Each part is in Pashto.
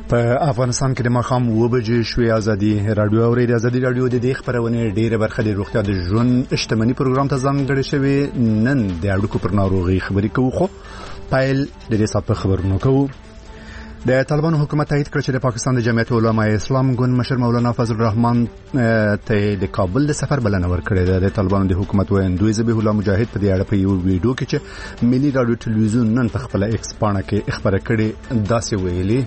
په افغانستان کې د ماښام 2 بجې شوې ازادي رادیو اوري د ازادي رادیو د دې خبرونه ډیره برخه د روغتیا د ژوند اجتماعي پروګرام ته ځانګړې شوی. نن د اړیکو پر ناروغي خبرې کوو، خو پایل د دې سات په خبرونو کوو. د طالبانو حکومت تایید کړ چې د پاکستان د جمعیت علماء اسلام ګوند مشر مولانا فضل الرحمن ته د کابل د سفر بلنه ورکړې ده. د طالبانو د حکومت ویاندوی ذبیح الله مجاهد په دې اړه په یو ویډیو کې چې ملي رادیو ټلویزیون نن په خپل ایکس پاڼه کې خبره کړې داسې ویلي: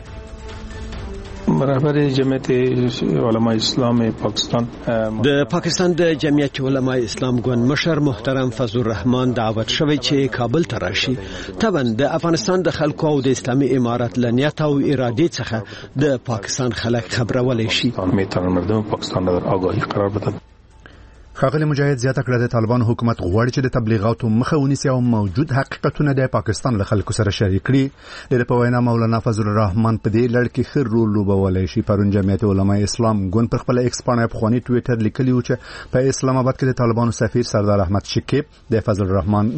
رهبر جمعیت علماء اسلام پاکستان د پاکستان د جمعیت علماء اسلام ګوند مشر محترم فضل الرحمن دعوت شوی چې کابل ته راشي. طبعا د افغانستان د خلکو او د اسلامي امارات لنیت او ارادې څخه د پاکستان خلک خبرولای شي. میتونن مردم پاکستان را آگاهی قرار بدن. خاغلی مجاهد زیاته کړه د طالبان حکومت غواړي چې د تبلیغاتو مخه ونیسي او موجود حقیقتونه د پاکستان له خلکو سره شریک کړي. د په وینا مولانا فضل الرحمن په دې لړ کې خیر رول لوبولای شي. پرون جمعیت علماء اسلام ګوند پر خپل ایکس پاڼه په خواني ټوئیټر لیکلی و چې په اسلام آباد کې د طالبانو سفیر سردار احمد شکیب د فضل الرحمن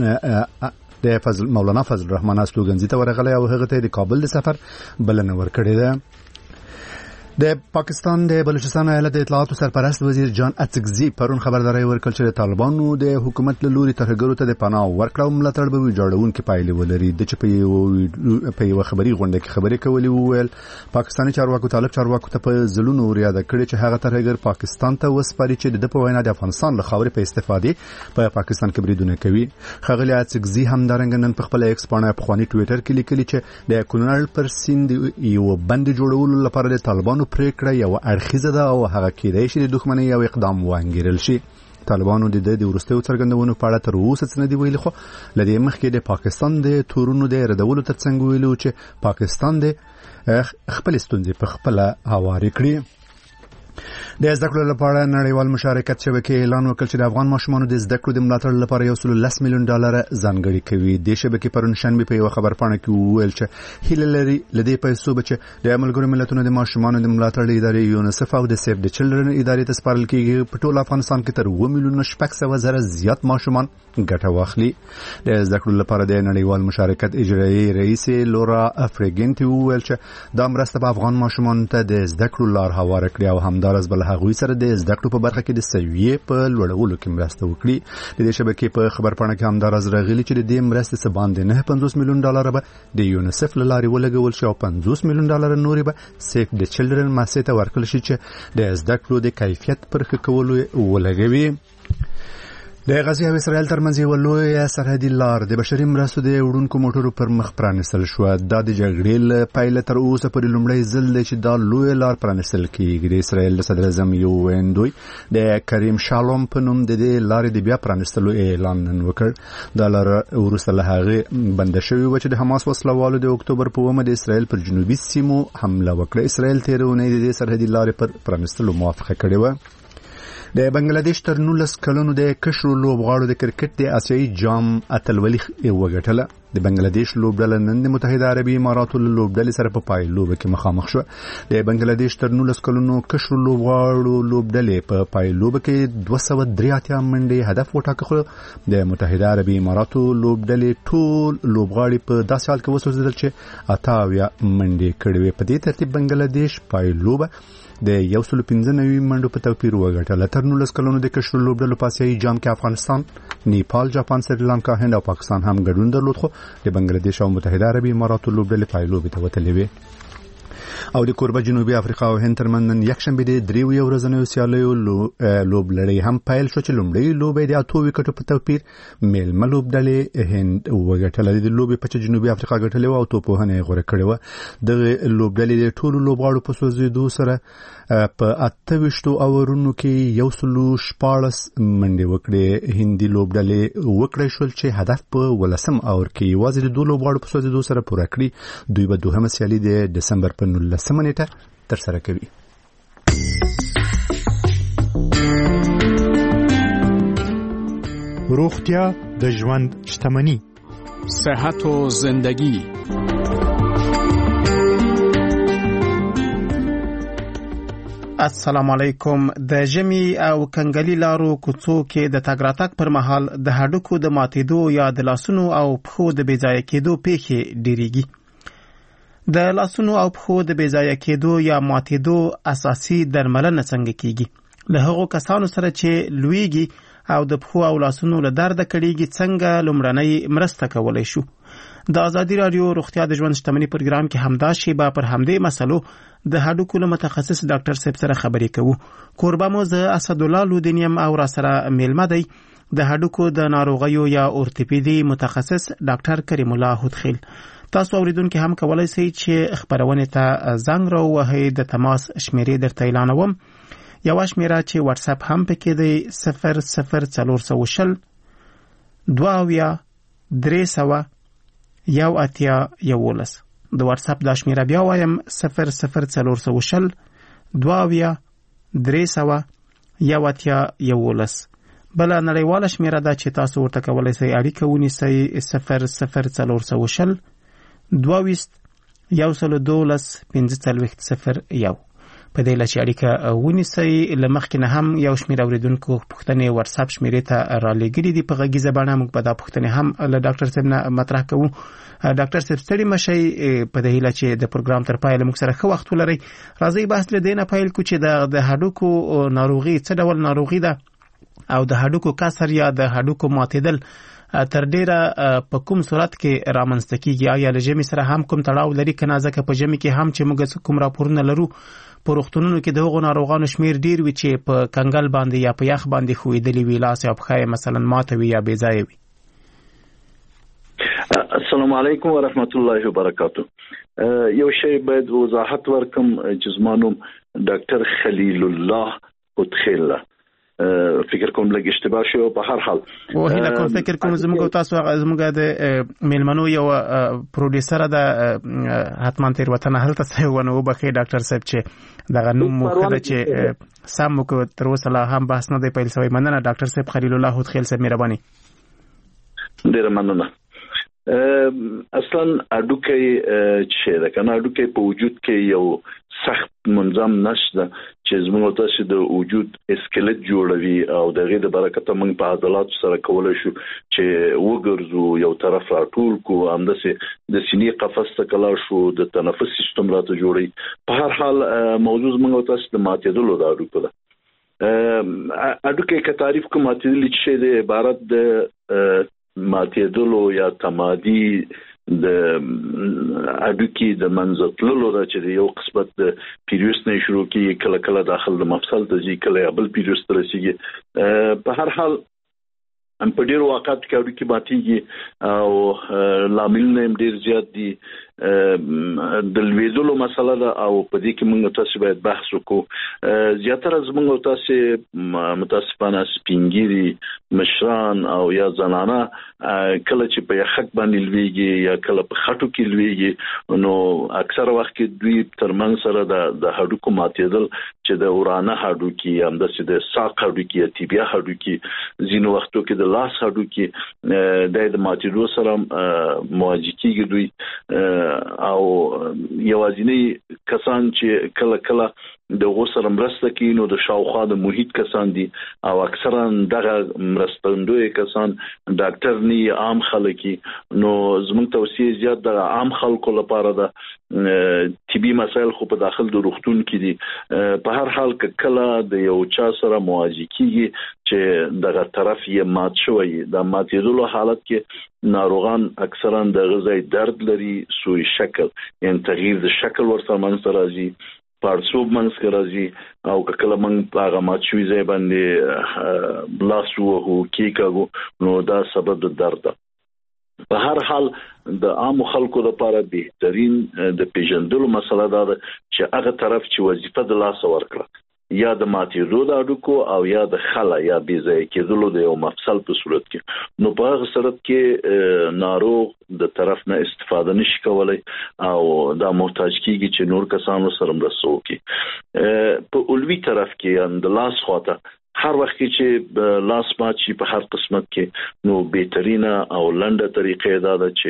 مولانا فضل الرحمن استوګنځي ته ورغلی او هغه ته د کابل د سفر بلنه ورکړې ده. د پاکستان د بلوچستان ایالت د اطلاعاتو سرپرست وزیر جان اڅکزي پرون خبرداري ورکړه چې طالبانو د حکومت له لوري ترهګرو ته د پناه ورکړه او ملاتړ به جوړونکي پایلې ولري. د چې په یو خبري غونډه کې خبرې کولې وویل پاکستاني چارواکو طالب چارواکو ته په ځلونو ورياده کړي چې هغه ترهګر پاکستان ته وسپاري چې د په وینا د افغانستان له خاورې په استفادې په پاکستان کې بریدونه کوي. خغلی اڅکزي همدارنګ نن په خپل ایکس پاڼه په خواني ټوئیټر کې لیکلي چې د کولونل پر سیند یو بند جوړولو لپاره د طالبانو پریکړه یو اړخیزه ده او هغه کېدای شي د دښمنۍ یو اقدام وانګیرل شي. طالبانو د ورستیو څرګندونو په اړه تر اوسه څه نه دی ویلي، خو لدې مخکې د پاکستان د تورونو د ردولو ترڅنګ ویلو چې پاکستان د خپل ستونزې په خپل هواري کړي. د زده کړو لپاره نړیوال مشارکت شبکې اعلان وکړ چې د افغان ماشومانو د زده کړو د ملاتړ لپاره $110 میلیون ځانګړي کوي. د شبکې پرون شنبه په یو خبر پاڼه کې وویل چې هیله لري لدې پیسو بچ د ملګرو ملتونو د ماشومانو د ملاتړ ادارې یونیسف او د سیف د چلډرن ادارې ته سپارل کیږي. په ټول افغانستان کې تر 2,600,000 زیات ماشومان ګټه واخلي. د زده کړو لپاره د نړیوال مشارکت اجرایي رئیس لورا افریګنټي وویل چې دا مرسته په افغان ماشومانو ته د زده کړو لار هواره کړي او همدارس بل هغوی سره د زده کړو په برخه کې د سویې په لوړولو کې مرسته وکړي. د دې شبکې په خبر پاڼه کې همدارس راغلي چې د دې مرستې څخه باندې $950 میلیون به د یونیسف له لارې ولګول شي او $50 میلیون نورې به سیف د چلډرن مؤسسې ته ورکړل شي چې د زده کړو د کیفیت پر ښه کولو ولګوي. د غزې او اسرائیل ترمنځ یو لوی سرحدي لار د بشري مرستو د وړونکو موټرو پر مخ پرانستل شو. دا د جګړې له پیل تر اوسه پورې لومړی ځل دی چې دا لوی لار پرانستل کیږي. د اسرائیل صدر اعظم یو ویندوی د کریم شالوم په نوم د دې لارې د بیا پرانستلو اعلان نن وکړ. دا لار وروسته له هغه بند شوی و چې د حماس وسلوالو د اکتوبر په 1 د اسرائیل پر جنوبي سیمو حمله وکړه. اسرائیل تیرونه د دې سرحدي لارې پر پرانستلو موافقه کړې و. د بنگلاديش تر 19 کلونو د کشرو لوبغاړو د کرکټ د آسیایي جام اتلولي وګټله. د بنگلاديش لوبډله نن د متحده عربي اماراتو له لوبډلې سره په پایلوبه کې مخامخ شو. د بنگلاديش تر 19 کلونو کشرو لوبغاړو لوبډلې په پایلوبه کې 283 منډې هدف وټاکه. د متحده عربي اماراتو لوبډلې ټول لوبغاړي په داسې حال کې وسوځیدل چې 88 منډې کړې. په دې ترتیب بنگلاديش پایلوبه د 195 منډو په توپیر وګټله. تر 19 کلونو د کشرو لوبډلو په آسیایي جام کې افغانستان، نیپال، جاپان، سریلانکا، هند او پاکستان هم ګډون درلود، خو د بنگلاديش او متحده عربي اماراتو لوبډلې پایلوبې ته وتلې وې. او د کوربه جنوبي افریقا او هند ترمنځ نن یکشنبه د 3 ورځنیو سیالیو لوبلړۍ هم پیل شو چې لومړی لوبه د 8 وکټو په توپیر میلمه لوبډلې هند وګټله. د لوبې په جنوبي افریقا ګټلې او توپوهنه غوړه کړې و. د لوبډلې د ټولو لوبغاړو په سوزیدو سره په 28 اورونو کې 114 منډې وکړې. هندي لوبډلې وکړې شول چې هدف په 10 اور کې یوازې د 2 لوبغاړو په سوزیدو سره پوره کړی. دوی به دوهمه سیالي د دسمبر په 19 نیټه ترسره کوي. روغتیا د ژوند شتمني، صحت و زندگی. السلام علیکم. د ژمي او کنګلي لارو کوڅو کې د تګ راتګ پر مهال د هډوکو د ماتېدو یا د لاسونو او پښو د بې ځایه کېدو پیښې ډېریږي. د لاسونو او پښو د بیځایه کېدو یا ماتېدو اساسي درملنه څنګه کیږي؟ له هغو کسانو سره چې لویږي او د پښو او لاسونو له درده کړيږي څنګه لومړنۍ مرسته کولای شو؟ د ازادي رادیو روغتیا د ژوند شتمنۍ پروګرام کې همدا شیبه پر همدې مسلو د هډوکو له متخصص ډاکټر صاحب سره خبرې کوو. کوربه مو زه اسد الله لودینیم او را سره میلمه دی د هډوکو د ناروغیو یا اورتوپیدي متخصص ډاکټر کریم الله هودخیل. تاسو اوریدونکو هم کولای شئ چې خبرونه ته زنګ راوهئ. د تماس شمیرې درته اعلانوم. یو شمیره چې واتس اپ هم پکې دی 00420 23 311. د واتس اپ د شمیره بیا وایم 00420 23 311. بل نړیواله شمیره ده چې تاسو ورته کولای شئ اړیکه ونیسئ 00420 22 112 په دې لچ اړیکه ونیسئ. لمخکې نه هم یو شمېر اوریدونکو پوښتنې واتس اپ شمیرې ته را لېږلې دي په غږیزه بڼه. موږ به دا پوښتنې هم له ډاکټر صاحب نه مطرح کوو. ډاکټر صاحب ستړي مشئ په دې هیله چې د پروګرام تر پایه موږ سره ښه وخت ولرئ. راځئ بحث له دې نه پیل کړو چې د هډوکو ناروغي څه ډول ناروغي ده او د هډوکو کسر یا د هډوکو ماتېدل تر ډیره په کوم صورت کې رامنځته کیږي؟ آیا له ژمي سره هم کوم تړاو لري کنه؟ ځکه په ژمي کې هم چې موږ کوم راپورونه لرو په روغتونونو کې دغه ناروغانو شمیر ډیر وي چې په کنګل باندې یا په یخ باندې خویدلی وی، لاس یا پښه مثلا ماته وي یا بې ځای وي. السلام علیکم ورحمت الله وبرکاته. یو شی باید وضاحت ورکم چې زما نوم ډاکټر خلیل الله هودخیل. فکر کوم لږ اشتباه شو. په هر حال هیله کوم فکر کوم زموږ تاسو زموږ د میلمنو یو پروډوسر ده حتما تیر وطن هلته څه ونه وبخي ډاکټر صاحب چې دغه نوم مو خدای چې سم کو تر اوسه لا هم بحث نه دی پیل شوی. مننه ډاکټر صاحب خلیل الله هودخیل صاحب، مهرباني. ډیر مننه. اصلا اډوکي چې دا کنه اډوکي په وجود کې یو سخت منظم نشته چې زموږ تاسو د وجود اسکلت جوړوي او دغه د برکت موږ په عضلات سره کولای شو چې وګرځو یو طرف راټول کو، همداسې د سینې قفس ته کلا شو، د تنفس سیستم راته جوړي. په هر حال موضوع موږ تاسو د ماتېدلو د اډوکو ده. اډوکي که تعریف کوم ماتېدل چې د عبارت د ماتېدلو یا تمادي د اډوکي د منځتللو دا چې یو قسمت د پیریوس نه شروع کیږي، کله کله داخل د مفصل ته ځي، کله بل پیریوس ته رسیږي. په هر حال په ډیرو واقعاتو کې اډوکي ماتېږي او لاملونه ډیر زیات دي. د لویدلو مسله ده او په دې کې موږ تاسو باید بحث وکړو. زیاتره زموږ تاسو متاسفانه سپینګيري مشران او یا زنانه کله چې په یخک باندې لویږي یا کله په خټو کې لویږي، نو اکثر وخت کې دوی ترمن سره د هډوکو ماتېدل چې د ورانه هډوکي همداسې د ساق هډوکي یا تیبیا هډوکي، ځینو وختو کې د لاس هډوکي د ماتېدو سره مواجه کیږي دوی. او یوازینی کسان چې کله کله د غوسر مرسته کوي نو د شاوخوا د محیط کسان دي او اکثرا دغه مرستندوی کسان ډاکټر نه عام خلک. نو زموږ توصیه زیات د عام خلکو لپاره ده. طبي مسایل خو په داخل د روغتون کې دي. په هر حال کله د یو چا سره مواجه کیږي چې دغه طرف یې مات شوی، د ماتېدلو حالت کې ناروغان اکثرا د غذای درد لري، سوی شکل یعنی تغییر د شکل ورته منځ راځي، پارسوب منځ راځي او کله موږ هغه مات شوی ځای باندې لاس وهو کیکاګو، نو دا سبب د درد ده. په هر حال د عام خلکو لپاره بهترین د پیژندلو مسله ده چې هغه طرف چې وظیفه د لاس ورکړه یا د ماتېدو د اډوکو او یا د خلا یا بې ځای کېدلو د یو مفصل په صورت کې، نو په هغه صورت کې ناروغ د طرف نه استفاده نشي کولای او دا محتاج کیږي چې نور کسانو سره مرسته وکړي. په اولوي طرف کې د لاس خواته هر وخت چې لاس مات شي په هر قسمت کې، نو بهترینه او لنډه طریقه دا ده چې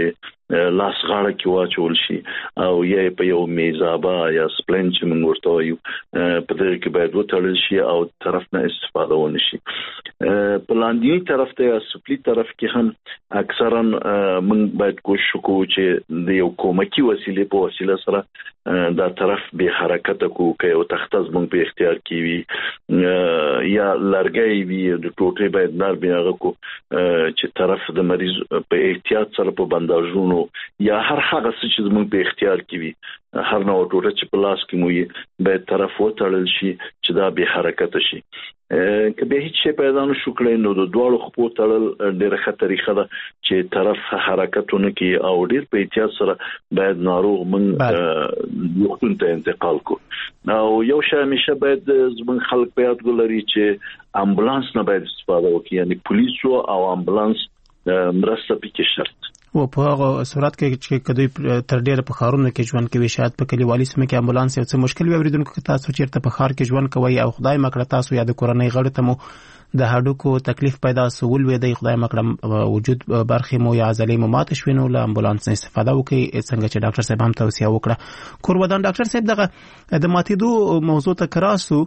لاس غاړه کې واچول شي او یا په یو میزابا یا سپلین چې موږ ورته وایو په دې کې باید وتړل شي او طرف نه استفاده ونه شي. په لاندې طرف ته یا سپلی طرف کې هم اکثرا موږ باید کوشش وکړو چې د یو کومکی وسیله په وسیله سره دا طرف به حرکت کو کوي او تختز موږ په اختیار کې وي یا لرګي وي د ټوټې باید نار بیا کو چې طرف د مریض په احتیاط سره په بنداژونو یا هر هغه څه چې موږ په اختیار کې وي هر نوع ټوټه چې په لاس کې مو باید طرف وتړل شي چې دا به حرکت شي. که به هیڅ شي پیدا نشو کړی نو د دوړو خپو تړل ډېره ښه طریقه ده چې طرف حرکتونه کوي او ډېر په احتیاط سره باید ناروغ من وختون ته انتقال کو. او یو شی همیشه باید زموږ خلک په یاد ولري چې امبولانس نه باید استفاده وکړي، یعنی پولیسو او امبولانس مرسته پکې شرط. و په هغه صورت کې چې کدی تر ډیره په خارونو کې ژوند کوي، شاید په کلیوالي سیمه کې امبولانس یو څه مشکل وي، اوریدونکو که تاسو چیرته په خار کې ژوند کوي او خدای مکړه تاسو یا د کورنۍ غړو ته مو د هډوکو تکلیف پیدا سول وي د خدای مکړه وجود برخې مو یا عضلې مو مات شوي نو له امبولانس نه استفاده وکړي، څنګه چې ډاکټر صاحب هم توصیه وکړه. کورودان ډاکټر صاحب دغه د ماتېدو موضوع ته کراسو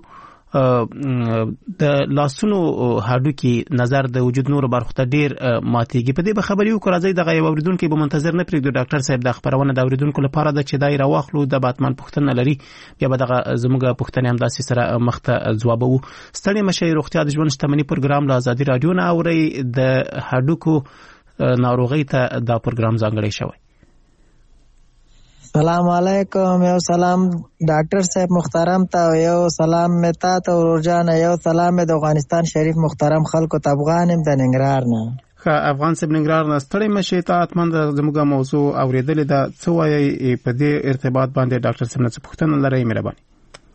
د لاسونو هډوکي نظر د وجود نور برخو ته ډیر ماتېږي، په دې به خبرې وکړو. راځي دغه یو اوریدونکو به منتظر نه پرېږدو ډاکټر صاحب د خبرونه د اوریدونکو لپاره د چې دای راواخلو د باتمن پوښتنه لري بیا به دغه زموږ پوښتنې هم داسې سره مخته ځوابو. ستړي مشي روغتیا د ژوند شتمنۍ پروګرام له ازادي رادیو نه اوري، د هډوکو ناروغۍ ته دا پروګرام ځانګړی شوی. سلام علیکم، یو سلام ډاکټر صاحب محترم ته، یو سلام متا ته ورجان، یو سلام د افغانستان شریف محترم خلکو ته، افغانم د ننګرهار نه. افغان صاحب ننګرهار نه ستړي مشي ته اتمن زموږه موضوع اوریدلې ده، څه وایي په دې ارتباط باندې ډاکټر صاحب نه څه پوښتنه لري؟ مهرباني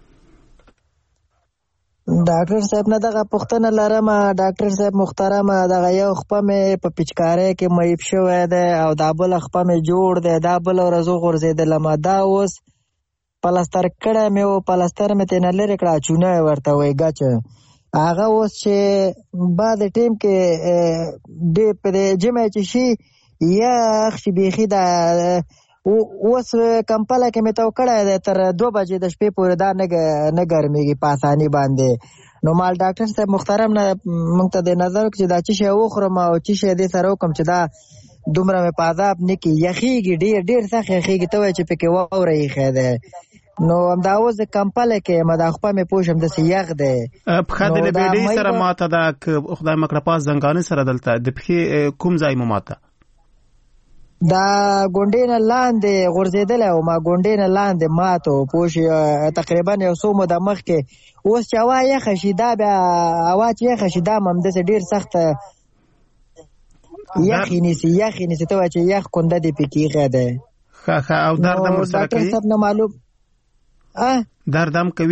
ډاکټر صاحب نه دغه پوښتنه لرم. ډاکټر صاحب محترم دغه یو خپه مې په پچکارۍ کې مېب شوی دی او دا بل خپه مې جوړ دی، دا بل ورځو غورځېدلم، دا اوس پلستر کړی مې و، پلستر مې ترې نه لرې کړه، چونه یې ورته وایي ګچ، هغه اوس چې بعد ټیم کې ډېر په جمع چې شي یخ شي بیخي دا اوس کمپله کې مې تو کړی دی تر 2 بجې د شپې پورې دا نه ګرمېږي په اساني باندې. نو مال ډاکټر صاحب محترم نه موږ ته د نظر وکړي چې دا څه شی وخورم او څه شی دې سره وکړم چې دا دومره مې په عذاب نه کړي، یخېږي ډېر سخت یخېږي، ته وایې چې پکې واوره ایښی دی. نو همدا اوس د کمپله کې ما دا خپه مې پوه شم داسې یخ دی. پښه دې له بیډۍ سره ماته ده که خدای مکړه پاس زنګانې سره دلته د پښې کوم ځای مو ماته؟ دا ګونډې نه لاندې غورځېدلی و، ما ګونډې نه لاندې ماتو پوه شي تقریبا یو څو موده مخکې. اوس چې هوا یخه شي دا بیا هوا چې یخه شي دا هم همداسې ډېر سخته یخې نیسي، ته وایه چې یخ کونده دې پکې ایښی دی. ښه او درد هم ورسره کوي؟ ډاکټر صاحب نه معلوم درد هم کوي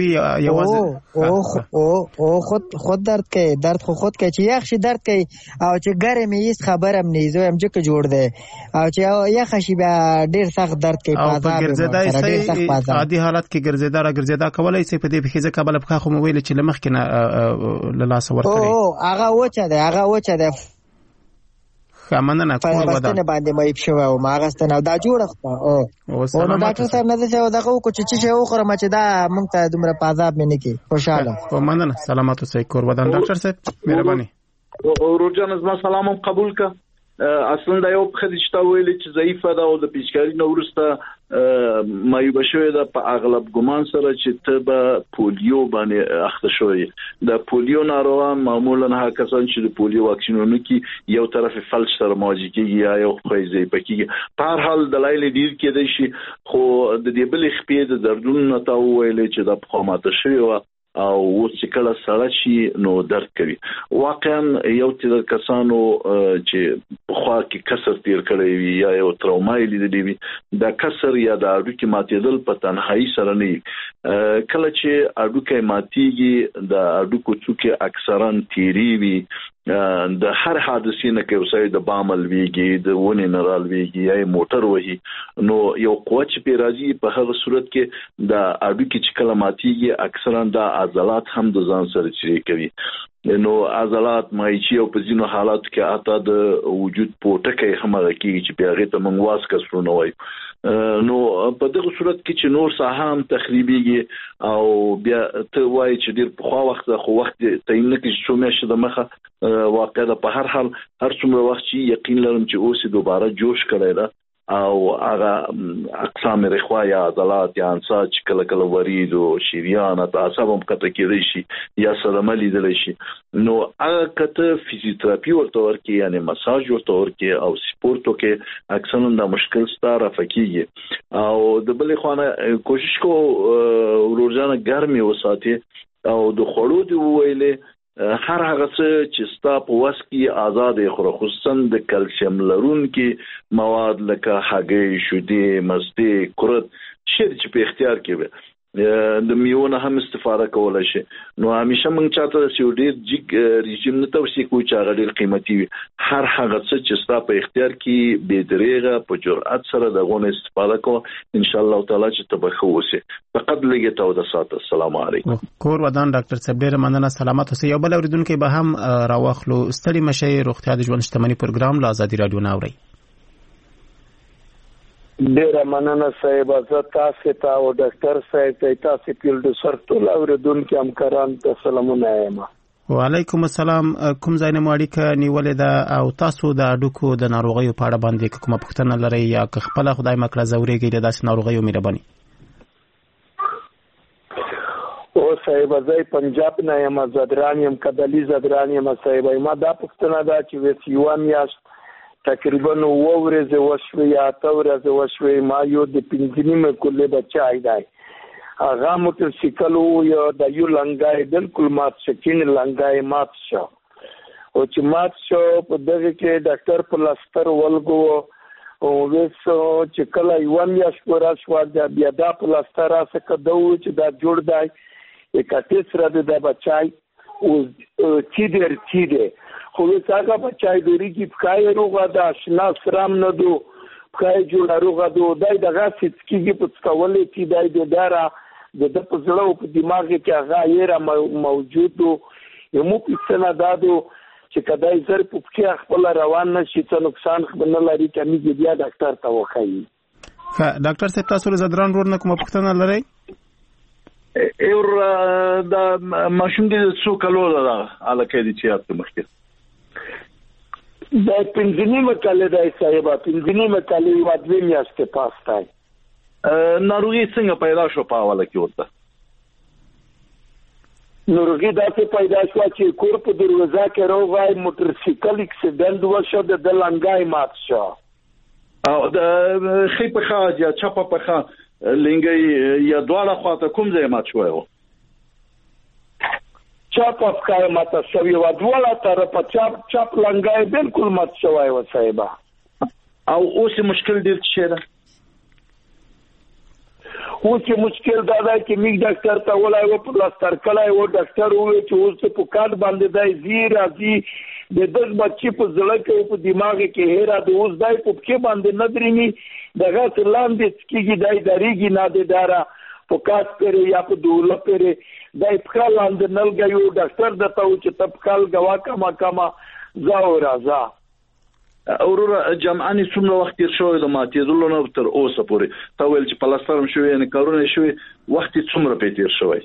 یوازې خود درد کوي، درد خود کوي چې یخ شي درد کوي او چې ګرم یې هیڅ خبر هم نه زه هم ځکه جوړ دی او چې یخ شي بیا ډېر سخت درد کوي. او په ګرځېدا عادي حالت کې ګرځېدا را ګرځېدا کولی شي په دې پښې ځکه بله پښه خو مو ویلې چې له مخکې نه له لاسه ورکړې هغه وچه دی مننه بستنه باندې مېب شوی او ما غستنه دا جوړه خو نو ډاکټر صاحب نه څه دغه کو چې وخورم چې دا مونږ ته دومره په عذاب مې نه کی. خوشاله مننه، سلامات اوسئ. کورودان ډاکټر صاحب مهرباني. روجان زما سلام قبول کا. اصلا دا یو خدي چې تا ویلې چې ضعیفه ده او د پیچکاري نو ورسته مایوب شوی ده په اغلب ګمان سره چې ته به پولیو باندې اخته شوی. د پولیو ناروغان معمولا هغه کسان چې د پولیو واکسینونه کې یو طرف فلج سره مواجه کیږي یا یو خپې پکې په هر حال دلایل ډیر کېدای شي، خو د دې بل خپې د دردونو نه تا ویلې چې د پخوماته شوی و او چې کله سړی شي نو درد کوي. واقعا یو تر کسانو چې په خوا کې کسر تیر کړی وي یا یو تروما یې لیدلی وي، دا کسر یا د هډوکي ماتېدل په تنهایی سره نه وي. کله چې هډوکی ماتېږي د هډوکو څوکې اکثرا تیری وي د هر حادثې نه کې وسای د بامل ویږي د ونې نرال ویږي یا موټر وهي نو یو قوت چې په راځي په هغه صورت کې د اډوکی چې کلماتيږي اکثرا د عضلات هم د ځان سره چری کوي نو عضلات مایچی او په ځینو حالاتو کې اته د وجود پوټکې هم راکېږي چې په هغه ته موږ واسکسونه وایو نو په دغه صورت کې چې نور ساحام تخریبيږي او بیا ته وایي چې ډیر په خوا وخت خو وخت تعین نه کې چې مې شته مخه واقع ده په هر حال هر څومره وخت چې یقین لرم چې اوس دوباره جوش کړی ده او هغه اقسام رخوا یا عضلات یا انساج چې کله کله ورید او شریان او اعصاب هم کته کېدای شي یا صدمه لیدل شي نو هغه کته فزیوتراپي ورته ورکي یعنی مساج ورته ورکي او سپورت کې اکثرا د مشکل ستاره فکیږي او د بلې خوانه کوشش کو ورځانه ګرمي وساتي او د خړو دی ویلې هر هغه څه چې ستا په وس کې آزاد خو خصوصا د کلسیم لرونکي مواد لکه هګۍ شودې مستې کورت چې په اختیار کې وي د میونه هم استفاده کولای شي نو همیشه موږ چاته سیوډیر جګ رژیم نه توصیه کوو چې هغه ډیر قیمتي وي هر هغه څه چې ستا په اختیار کې به دریغه په جرأت سره دغه استفاده کوو ان شاء الله تعالی چې تبخو وسی فقط لګي ته د سات السلام علیکم کور ودان ډاکټر صاحب ډیر مننه سلامات اوسئ یو بل اوریدونکو به هم راوخلو ستړي مشي روغتیا د ژوند شتمنۍ پروګرام له آزادي رادیو ناوړي ډیر مننه صاحب زه تاسو ته او ډاکټر صاحب ته تاسو پیل سر ټول اوریدونکو همکاران ته سلامونه یم وعلیکم السلام کوم ځای نه ماړیکه نیولې ده او تاسو د اډوکو د ناروغیو په اړه باندې کومه پوښتنه لرئ یا خپل خدای مکړه زوريږي د داسې ناروغیو مهرباني او صاحب زه پنجاب نه یم زدران یم کدلی زدران یم صاحب ما دا پوښتنه ده چې وسیوان یاست تقریبا وورځ وشوي یا تورځ وشوي ما یو د پنځنیمه کولې بچای دی هغه موټر سایکل یو د یو لنګای بالکل مات شکین لنګای مات شو او چې مات شو په دغه کې ډاکټر پلاستر ولګو او وسو چې کله یو میا شپورا شو بیا دا پلاستر راځه کدو چې دا جوړ دی اکاتې سره د بچای او چې دې خو څنګه بچای دوری کی پکای روغه دا آشنا سرام نه دو پکای جوړ روغه دو دای دغه سکیږي په څولې چې دای د دارا د پزړه او په دماغ کې هغه یې موجود یو مو پښتنه دادو چې کدای زر په کې خپل روان نشي څه نقصان خبر نه لري کمیږي بیا ډاکټر ته وخایي ډاکټر صاحب تاسو له زدران ورنه کومه پښتنه لرئ اور د ماشوم د څو کلو ده الکه دي چې تاسو مخکې دا پنځنیمه کال دی صاحب پنځنیمه کال یو دوه میاشتې پاسته ناروغي څنګه پیدا شو په حواله کې ورته ناروغي دا پیدا شو چې کور په دروازه کې راوغای موټر سایکل اکسیډنټ وشو د لنګای مات شو او د خې په خاج یا چپ په خا لنګي یا دواړه خواته کوم ځای مات شو چاپ افکار ماته شوی و دواړه تر په چاپ لنګای بالکل مات شوی و صاحب او اوس مشکل ډیر څه ده اوس مشکل دا دی چې میګ ډاکټر ته ولای و پلاستر کلای و ډاکټر وې چې اوس په کارت باندې دی زیر ازي د دغه بچی په زړه کې په دماغ کې هېرا د اوس دای په کې باندې ندرینی دغه لاندې کېږي دای دریږي نه د دارا په کاس پرې یا په دوله پرې دای په لاندې نلګیو ډاکټر دته چې تپکال غوا کما زاو راځه اورور جمعاني څومره وخت تیر شوی د ماتېدلو نه تر اوسه پورې تا ویل چې پلاسترم شوی نه کارونه شوی وخت څومره په تیر شوی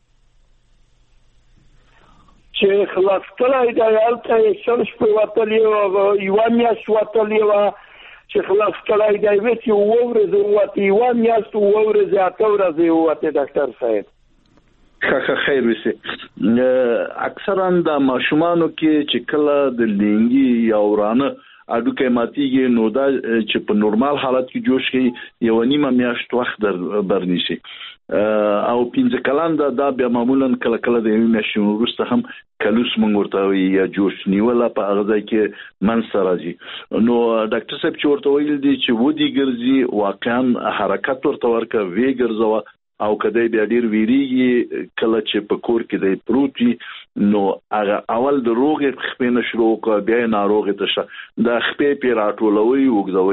چې خلاص کړای دا یالته شمس په وتلیو یو میاش وتلیو چې خلاص کړای دا وې چې وورځ وته یو میاش وورځ اته ورځ وته ډاکټر صاحب خیر وسی اکثرا د ماشومانو کې چې کله د لنګي یا ورانه اډوکه ماتيږي نو دا چې په نورمال حالت کې جوش کوي یو نیمه میاشت وخت برنيشي او پنځه کلان دا بیا معمولا کله کله د یو میاشت وروسته هم کلوس مونږ ورته یا جوش نیولا په هغه ځای کې منځ راځي نو ډاکټر صاحب چې ورته ویل دي چې ودی ګرځي واقعا حرکت ورته ورکه وی ګرځوا او کدی بیا ډیر ویریږي کله چې په کور کې د پروتي نو هغه اول د روغې خپې نشرو کو بیا ناروغه ته د خپې پی راټولوي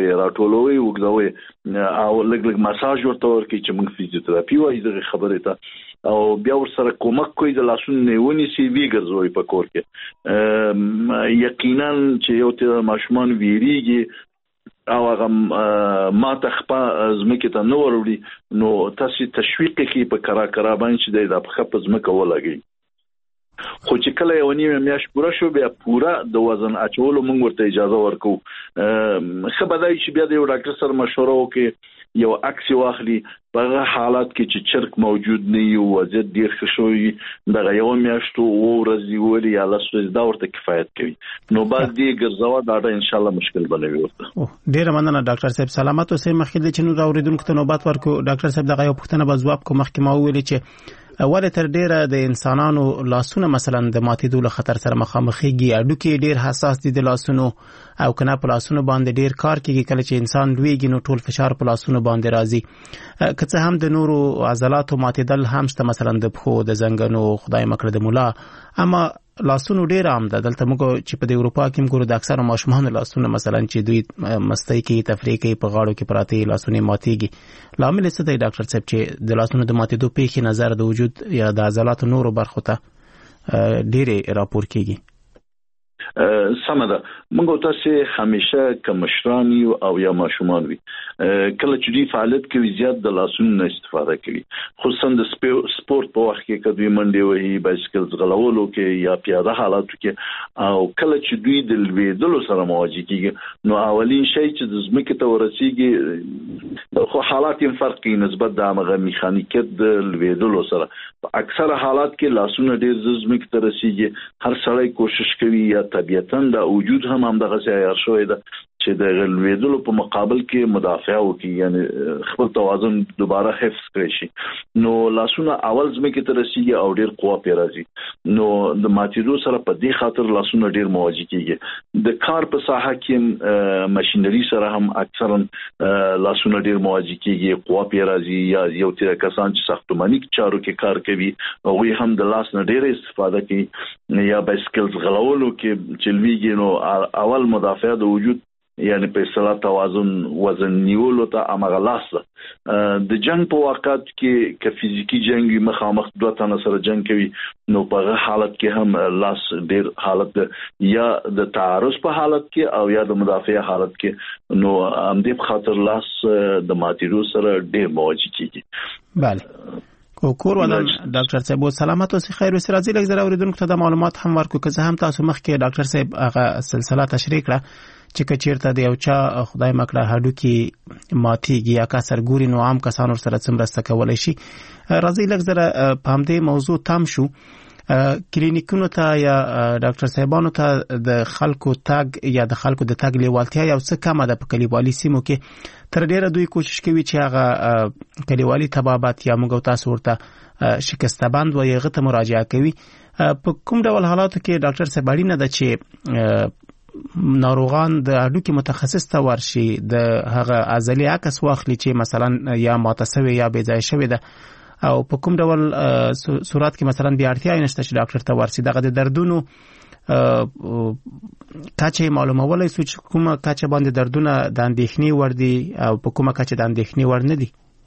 وګدوي او لګ مساج ورته ورکړي چې موږ فزیوتراپي وایي د خبرې ته او بیا ورسره کومک کوي د لاسونو نیونی سی ویګرځوي په کور کې یقینا چې یو ته ماشومان ویریږي او هغه ما ته خپه زمکه ته نو وروړي نو تاسو تشویق کوي په کرا باندې چې د خپه زمکه ولګي خو چې کله یو نیمه میاش پوره شو بیا پوره د وزن اچولو موږ ورته اجازه ورکو خبردای چې بیا د یو ډاکټر سره مشوره وکړي یو عکس واخلي په حالات کې چې چرک موجود نه یو وضعیت ډیر ښه شوی دغه یو میاشتو ورځي ولی یا لاسو دا ورته کفایت کوي نو بعد دې ګرځوا دا ان شاء الله مشکل بنوي ورته ډیر مننه ډاکټر صاحب سلامات اوسئ مخکې د چنو اوریدونکو ته نوبت ورکو ډاکټر صاحب دغه یو پوښتنه به جواب کوم مخکې ما ویل چې ولې تر ډیره د انسانانو لاسونه مثلا د ماتېدو له خطر سره مخامخېږي اډوکي ډیر حساس دي د لاسونو او کنه په لاسونو باندې ډیر کار کوي کله چې انسان لویږي نو ټول فشار په لاسونو باندې راځي که څه هم د نورو عضلاتو ماتېدل هم شته مثلا د پښو د زنګونو خدای مکړه د مولا اما لاسونو ډیر عام ده دلته موږ چې په اروپا کې موږ د اکثر ماشومان لاسونه مثلا چې دوی مستی کوي تفریح کوي په غاړو کې پراته لاسونه ماتېږي لامل څه دی ډاکټر صاحب چې د لاسونو د ماتېدو پیښې نظر د وجود یا د عضلاتو نورو برخو ته ډېر راپور کیږي سمده موږ تاسو همیشه کمشران یو او یا ماشومان وي کله چې دی فعالیت کوي زیات د لاسونو استفاده کوي خصوصا د سپورت په وخت کې کدوې منډي وهي بایسکل ځغلولو کې یا پیاده حالاتو کې او کله چې دوی د لویدلو سره مواجه کیږي نو اولین شی چې د زمکه ته ورسیږي خو حالات یې فرق کوي نسبت د هغه میخانیکت د لویدلو سره اکثر حالات کې لاسونه ډېر زمکه ته رسیږي هر سړی کوشش کوي یا طبيعتاً د وجود هم دغه ځای شوی ده چې د غلویدلو په مقابل کې مدافع وکړي یعنی خپل توازن دوباره حفظ کړي شي نو لاسونه اول زمکه ته رسیږي او ډیر قوه پی راځي نو د ماتېدو سره په دې خاطر لاسونه ډیر مواجه کیږي د کار په ساحه کې ماشينري سره هم اکثرا لاسونه ډیر مواجه کیږي قوه پی راځي یا یو تر کسان چې ساختماني چارو کې کار کوي هغه هم د لاس نه ډیر استفاده کوي یا بایسکل غلولو کې چلويږي نو اول مدافع د وجود یعنی په اصطلاح توازن وزن نیولو ته امغلاس د جنگ په وخت کې ک فزیکی جنگ مخامخ دوه تنه سره جنگ کوي نو په حالت کې هم لاس ډیر حالت یا د تعارض په حالت کې او یا د مدافع حالت کې نو هم دې په خاطر لاس د ماتېدو سره ډیر مواجه کیږي بله کور ودان ډاکټر صاحب سلامات اوسئ خیر اوسئ راځي لږ زره اوریدونکو ته د معلومات هم ورکو که زه هم تاسو مخکې ډاکټر صاحب هغه سلسله تشریح کړه چې کچیرته د یو چا خدای مکړه هډو کې ماتېږي یا کسر ګوري نو عام کسانو سره څومره کولای شي راځي لږ زره په همدې موضوع تام شو کلینیکونو ته یا ډاکټر صاحبانو ته د خلکو تګ یا د خلکو د تګ لیوالتیا یو څه کمه ده په کلیوالي سیمو کې تر ډیره دوی کوشش کوي چې هغه کلیوالي طبابت یا موږ تاسو ورته شکسته بند و یغه ته مراجعه کوي په کوم ډول حالاتو کې ډاکټر صاحب اړینه ده چې ناروغان د هډوکي متخصص ته ورشي د هغه عضلي عکس واخلي چې مثلا یا ماتسوي یا بې ځای شوی ده او په کوم ډول صورت کې مثلا بیا اړتیا نشته چې ډاکټر ته ورسي دغه د دردونو کچه معلومولای سو چې کومه کچه باندې دردونه د اندېښنې ور دي او په کومه کچه د اندېښنې ور نه دي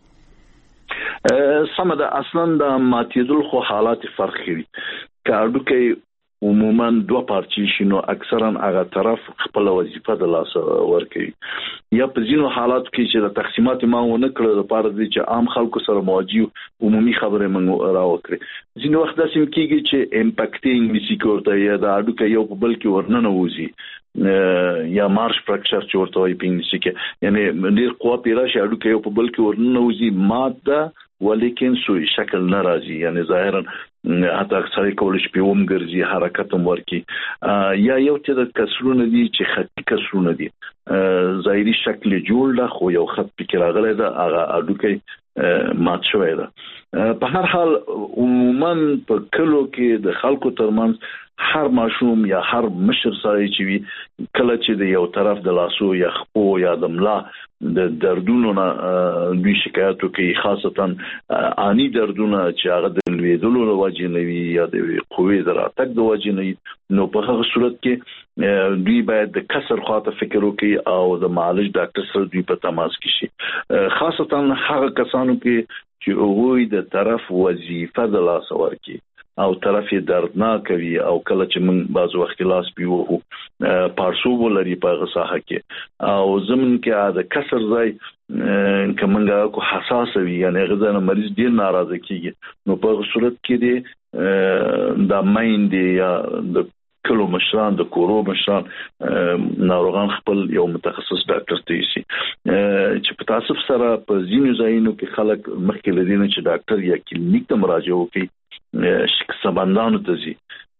سمه ده اصلا د ماتېدل خو حالات فرق کوي کاردوکي عموما دوه پارچې شنو اکثرا هغه طرف خپل وظیفه د لاس ور کوي یا په ځینو حالات کې چې د تقسیمات ما ونه کړل لپاره چې عام خلکو سره مواجه عمومي خبره موږ راوکړي ځینو وخت داسې کېږي چې امپاکټینګ وسیکورته یا د اډوکه یو په بل کې ورننه وځي یا مارش فراکچر چې ورته وایي په انګلیسي کې یعنی ډیر قوه پیرا شي اډوکه یو په بل کې ورننه وځي ماده ولیکن سوی شکل ناراضي یعنی ظاهرا حتی اکثر کولش په ومګرځي حرکت هم ورکی یا یو چې د کسرونه دي چې خطي کسرونه دي ظاهري شکل جوړ له خو یو خط پکې راغلی ده هغه اډوکه مات شوی ده په هر حال عموما په کلو کې د خلکو ترمنځ هر ماشوم یا هر مشر سره چې وي کله چې د یو طرف د لاسو یا خپو یا د ملا د دردونو نه دوی شکایت کوي، خاصتا آنی دردونه چې هغه د لویدلو له وجې نه وي یا د قوې د راتګ د وجې نه وي، نو په هغه صورت کې دوی باید د کسر خواته فکر وکړي او د معالج ډاکټر سره دوی په تماس کې شي، خاصتا هغه کسانو کې چې هغوی د طرف وظیفه د لاس ورکړي او طرف یې دردناک وي او کله چې موږ بعض وخت لاس پیوو پارسو ولري په غساحه کې او زمون کې د کسر ځای کومنګه کو حساس وي، یعنی غزنه مریض ډیر ناراضه کیږي، نو په صورت کې دی د مایند یا د کلو مشران د کورو مشران ناروغان خپل یو متخصص ډاکټر ته شي، چې په تاسف سره په ځینو ځایونو کې خلک مخکې لدینه چې ډاکټر یا کلینیک ته مراجعه وکړي شکسبندانو ته ځي،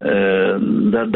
د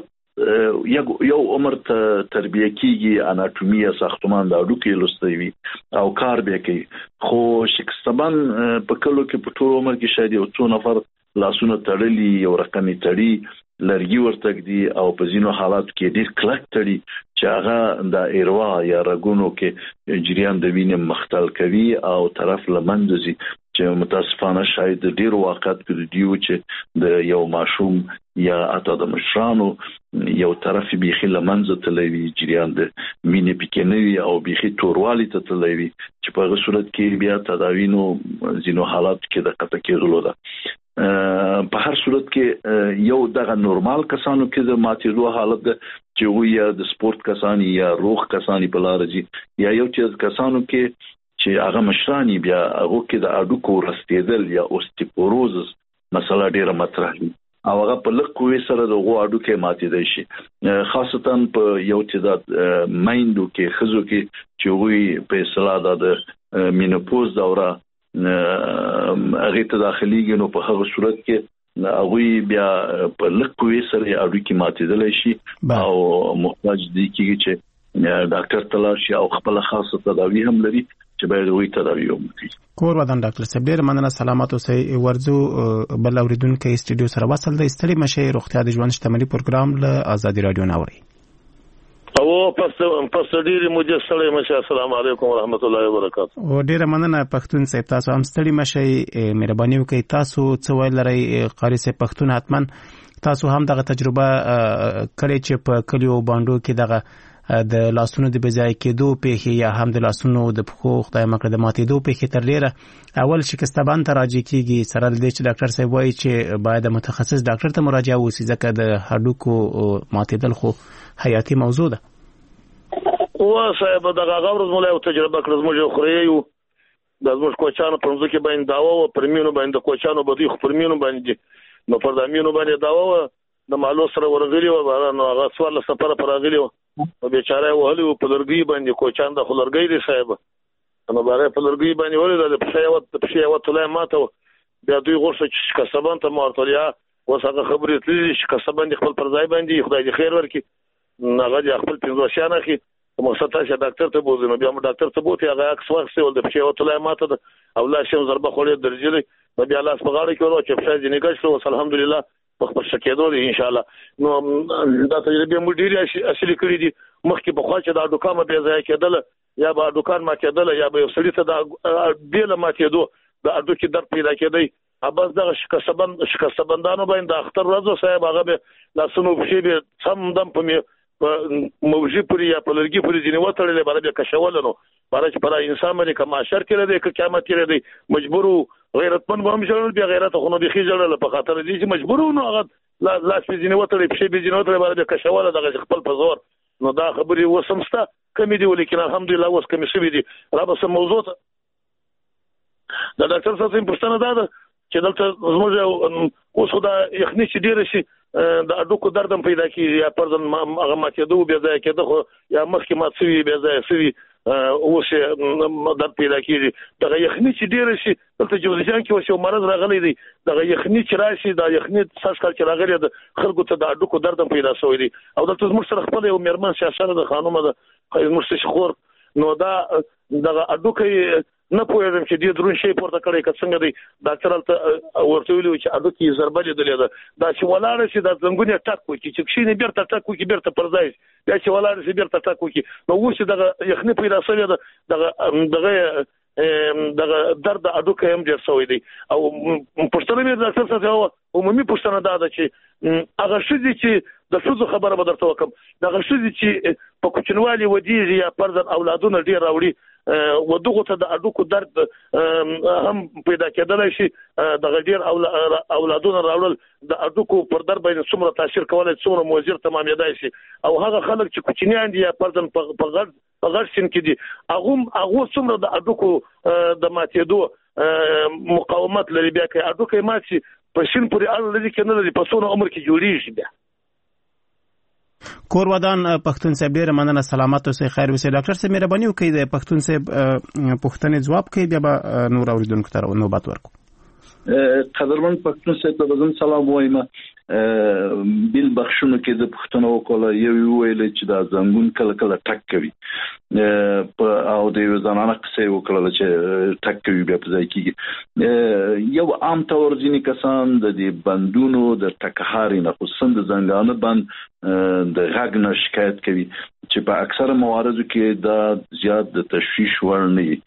ډاکټر یو عمر ته تربیه کیږي، اناتومي یا ساختمان د اډوکې لوستي وي او کار به کوي، خو شکسبند په کلو کې په ټول عمر کې شاید یو څو نفر لاسونه تړلي یو رقمي تړي لرګي ورتګ دي او په ځینو حالات کې ډیر کلک تړي چې هغه د ایروا یا رګونو کې جریان د وینې مختل کوي او طرف لمنځي، چې متاسفانه شاید ډیر وخت کې دیو چې د یو ماشوم یا اته د مشرانو یو طرف بيخي لمنځه تلوي جریان د وینې پکې او بيخي توروالي ته تلوي، چې په هغه صورت کې بیا تداوینو ځینو حالات کې د قطع کېدلو ده. په هر صورت کې یو دغه نورمال کسانو کې د ماتېدو حالت ده چې وي یا د سپورت کسانی یا روغ کسانی په لار دي، یا یو چې کسانو کې چې هغه مشرانی بیا هغه کې د اډوکو رستېدل یا اوستیپوروزس مسله ډیره مطرح دي او هغه په لږ قوې سره د غو اډوکې ماتېدای شي، خاصتا په یو تعداد مایندو کې خزو کې چې وي په اصطلاح د مینوپوز دوره هغه ته داخليږي، نو په هغه صورت کې هغه بیا په لږ قوې سره اډوکې ماتېدل شي او محتاج دي چې ډاکټر تلاش او خپل خاصه تداوی هم لري چې باید وي تداوی وکړي. کور ودان ډاکټر صاحب ډیر مننه، سلامات اوسئ. ورزو بل اوریدونکو استډیو سره وصل د استړي مشه روغتیا د ژوند شتمنۍ پروګرام له آزادي رادیو ناوړي او پس ډیر مجسړې مشه. السلام علیکم ورحمت الله وبرکاته. او ډیر مننه پښتون صاحب، تاسو هم ستړي مشه، مهرباني وکړئ تاسو څه ویل لرئ قاری صاحب پښتون حتما تاسو هم دغه تجربه کړې چې په کلیو باندې کې دغه د لاسونو د بځای کېدو په یا هم د لاسونو د پخو خدای مکړه د ماتېدو په تر ډیره اول شکستبان ته راځي کیږي، سره د دې چې ډاکټر صاحب وایي چې باید متخصص ډاکټر ته مراجعه وشي ځکه د هډوکو ماتېدل خو حیاتي موضوع ده. وا صاحب دغه غوړز مولا او تجربه کړم موږ خو یو د زموږ کوچانو په ځکه باندې داوا او پرمینو باندې کوچانو بدی خو پرمینو باندې نو پر دامینو باندې داوا د مالو سره ورغلی و نو هغه سوال سفر پر راغلی او بیچاره وهلی په لرګي باندې کوچان د خلرګي دی صاحب نو باره په لرګي باندې ولې د پښې وته ماته بیا دوی غوښه چې کسبان ته مارتولیا وسغه خبرې تللی چې کسبان خپل پر ځای باندې خدای دې خیر ورکړي هغه د خپل پنځوشان اخی مقصد چې ډاکټر ته بوزنه بیا م ډاکټر ته بوتي هغه اکس واخ ول د پښې وته ماته او لا شم ضربه خولې درجلې بیا لاس په غاړه کې ورو چې پښې دې نګښلو الحمدلله په شکېدو دي ان شاء الله. نو دا تجربه مو ډیره اصلي کړې دي مخکې په خوا چې دا دوکانه به ځای کېدل یا به دوکان ما کېدل یا به سړی ته دا بیل ما کېدو د اډو کې درد پیدا کېدی اباز دغه شکستبندانو باندې اختر راځو صاحب هغه به لاسونو په به سم دم په موجي پوری یا په لرګي پوری ځینې وتړلې باندې کښول نو باندې پر انسان باندې کما شر کړی دی که قیامت کړی دی مجبور غیرتمن به هم جوړ بیا غیرت خو نو به خېجړل په خاطر دي چې مجبور نو هغه لاس په ځینې وتړلې په ځینې وتړلې باندې کښول دغه خپل په زور نو دا خبرې وسمسته کمی دی ولیکن الحمدلله اوس کمی شوی دي را به سم موضوع ته د ډاکټر صاحب پوښتنه ده چې دلته زموږ اوس خو دا یخني چې ډیر شي د اډوکو دردم پیدا کیږي یا پرځن هغه ماتېدو بیا ځای کېده خو یا مخکې مات شوي بیا ځای شوي اوس درد پیدا کیږي دغه یخني چې ډیر شي دلته جوزجان کې اوس یو مرض راغلی دی دغه یخني چې راشي دا یخني ساس کال چې راغلی د خلکو ته د اډوکو دردم پیدا شوی دی او دلته زموږ سره خپل یو میرمن سیاسره د خانومه د زموږ شخور نو دا دغه اډوکې نه پوهېږم چې دې درون شی پورته کړی که څنګه دی ډاکټر هلته ورته ویلي چې هډو کې ضربه لیدلې ده دا چې ولاړه شي دا زنګون یې ټک وکړي چې کښېني بېرته ټک وکړي بېرته پر ځای شي بیا چې ولاړه شي بېرته ټک وکړي نو اوس چې دغه یخني پیدا شوې ده دغه درد هډوکی هم ډېر شوی دی او پوښتنه مې ډاکټر صاحب عمومي پوښتنه دا ده چې هغه ښځې چې د ښځو خبره به درته وکړم دغه ښځې چې په کوچنوالي ودېږي یا فرضاً اولادونه ډېر راوړي ودغه ته د هډوکو درد هم پیدا کېدلی شي دغه ډېر اولادونه راوړل د هډوکو پر درد باندې څومره تاثیر کولی څومره مؤثر تمامېدای شي او هغه خلک چې کوچنیان دي یا فرضاً په غټ سن کې دي هغه څومره د هډوکو د ماتېدو مقاومت لري بیا که هډوکی مات شي په سن پورې اړه لري که نه لري په څونه عمر کې جوړېږي بیا کور ودان پښتون صاحب ډېره مننه سلامت اوسئ خیر اوسئ ډاکټر صاحب مهرباني وکړئ د پښتون صاحب پوښتنې ځواب کړئ بیا به نور اورېدونکو ته نوبت ورکړو قدرمن پښتون صاحب ته زم سلام وایم بیل بخښنو کې د پښتنو وکړه یو ویل چې دا زنګون کله کله ټک کوي او د یو ځانانه قصې وکړه چې ټک کوي بیا په ځای کې یو عام تور ځینې کسان د دې بندونو د ټکهاري نه خصوصا د زنګانه بند د غږ نه شکایت کوي چې په اکثره مواردو کې دا زیات د تشویش وړ نه وي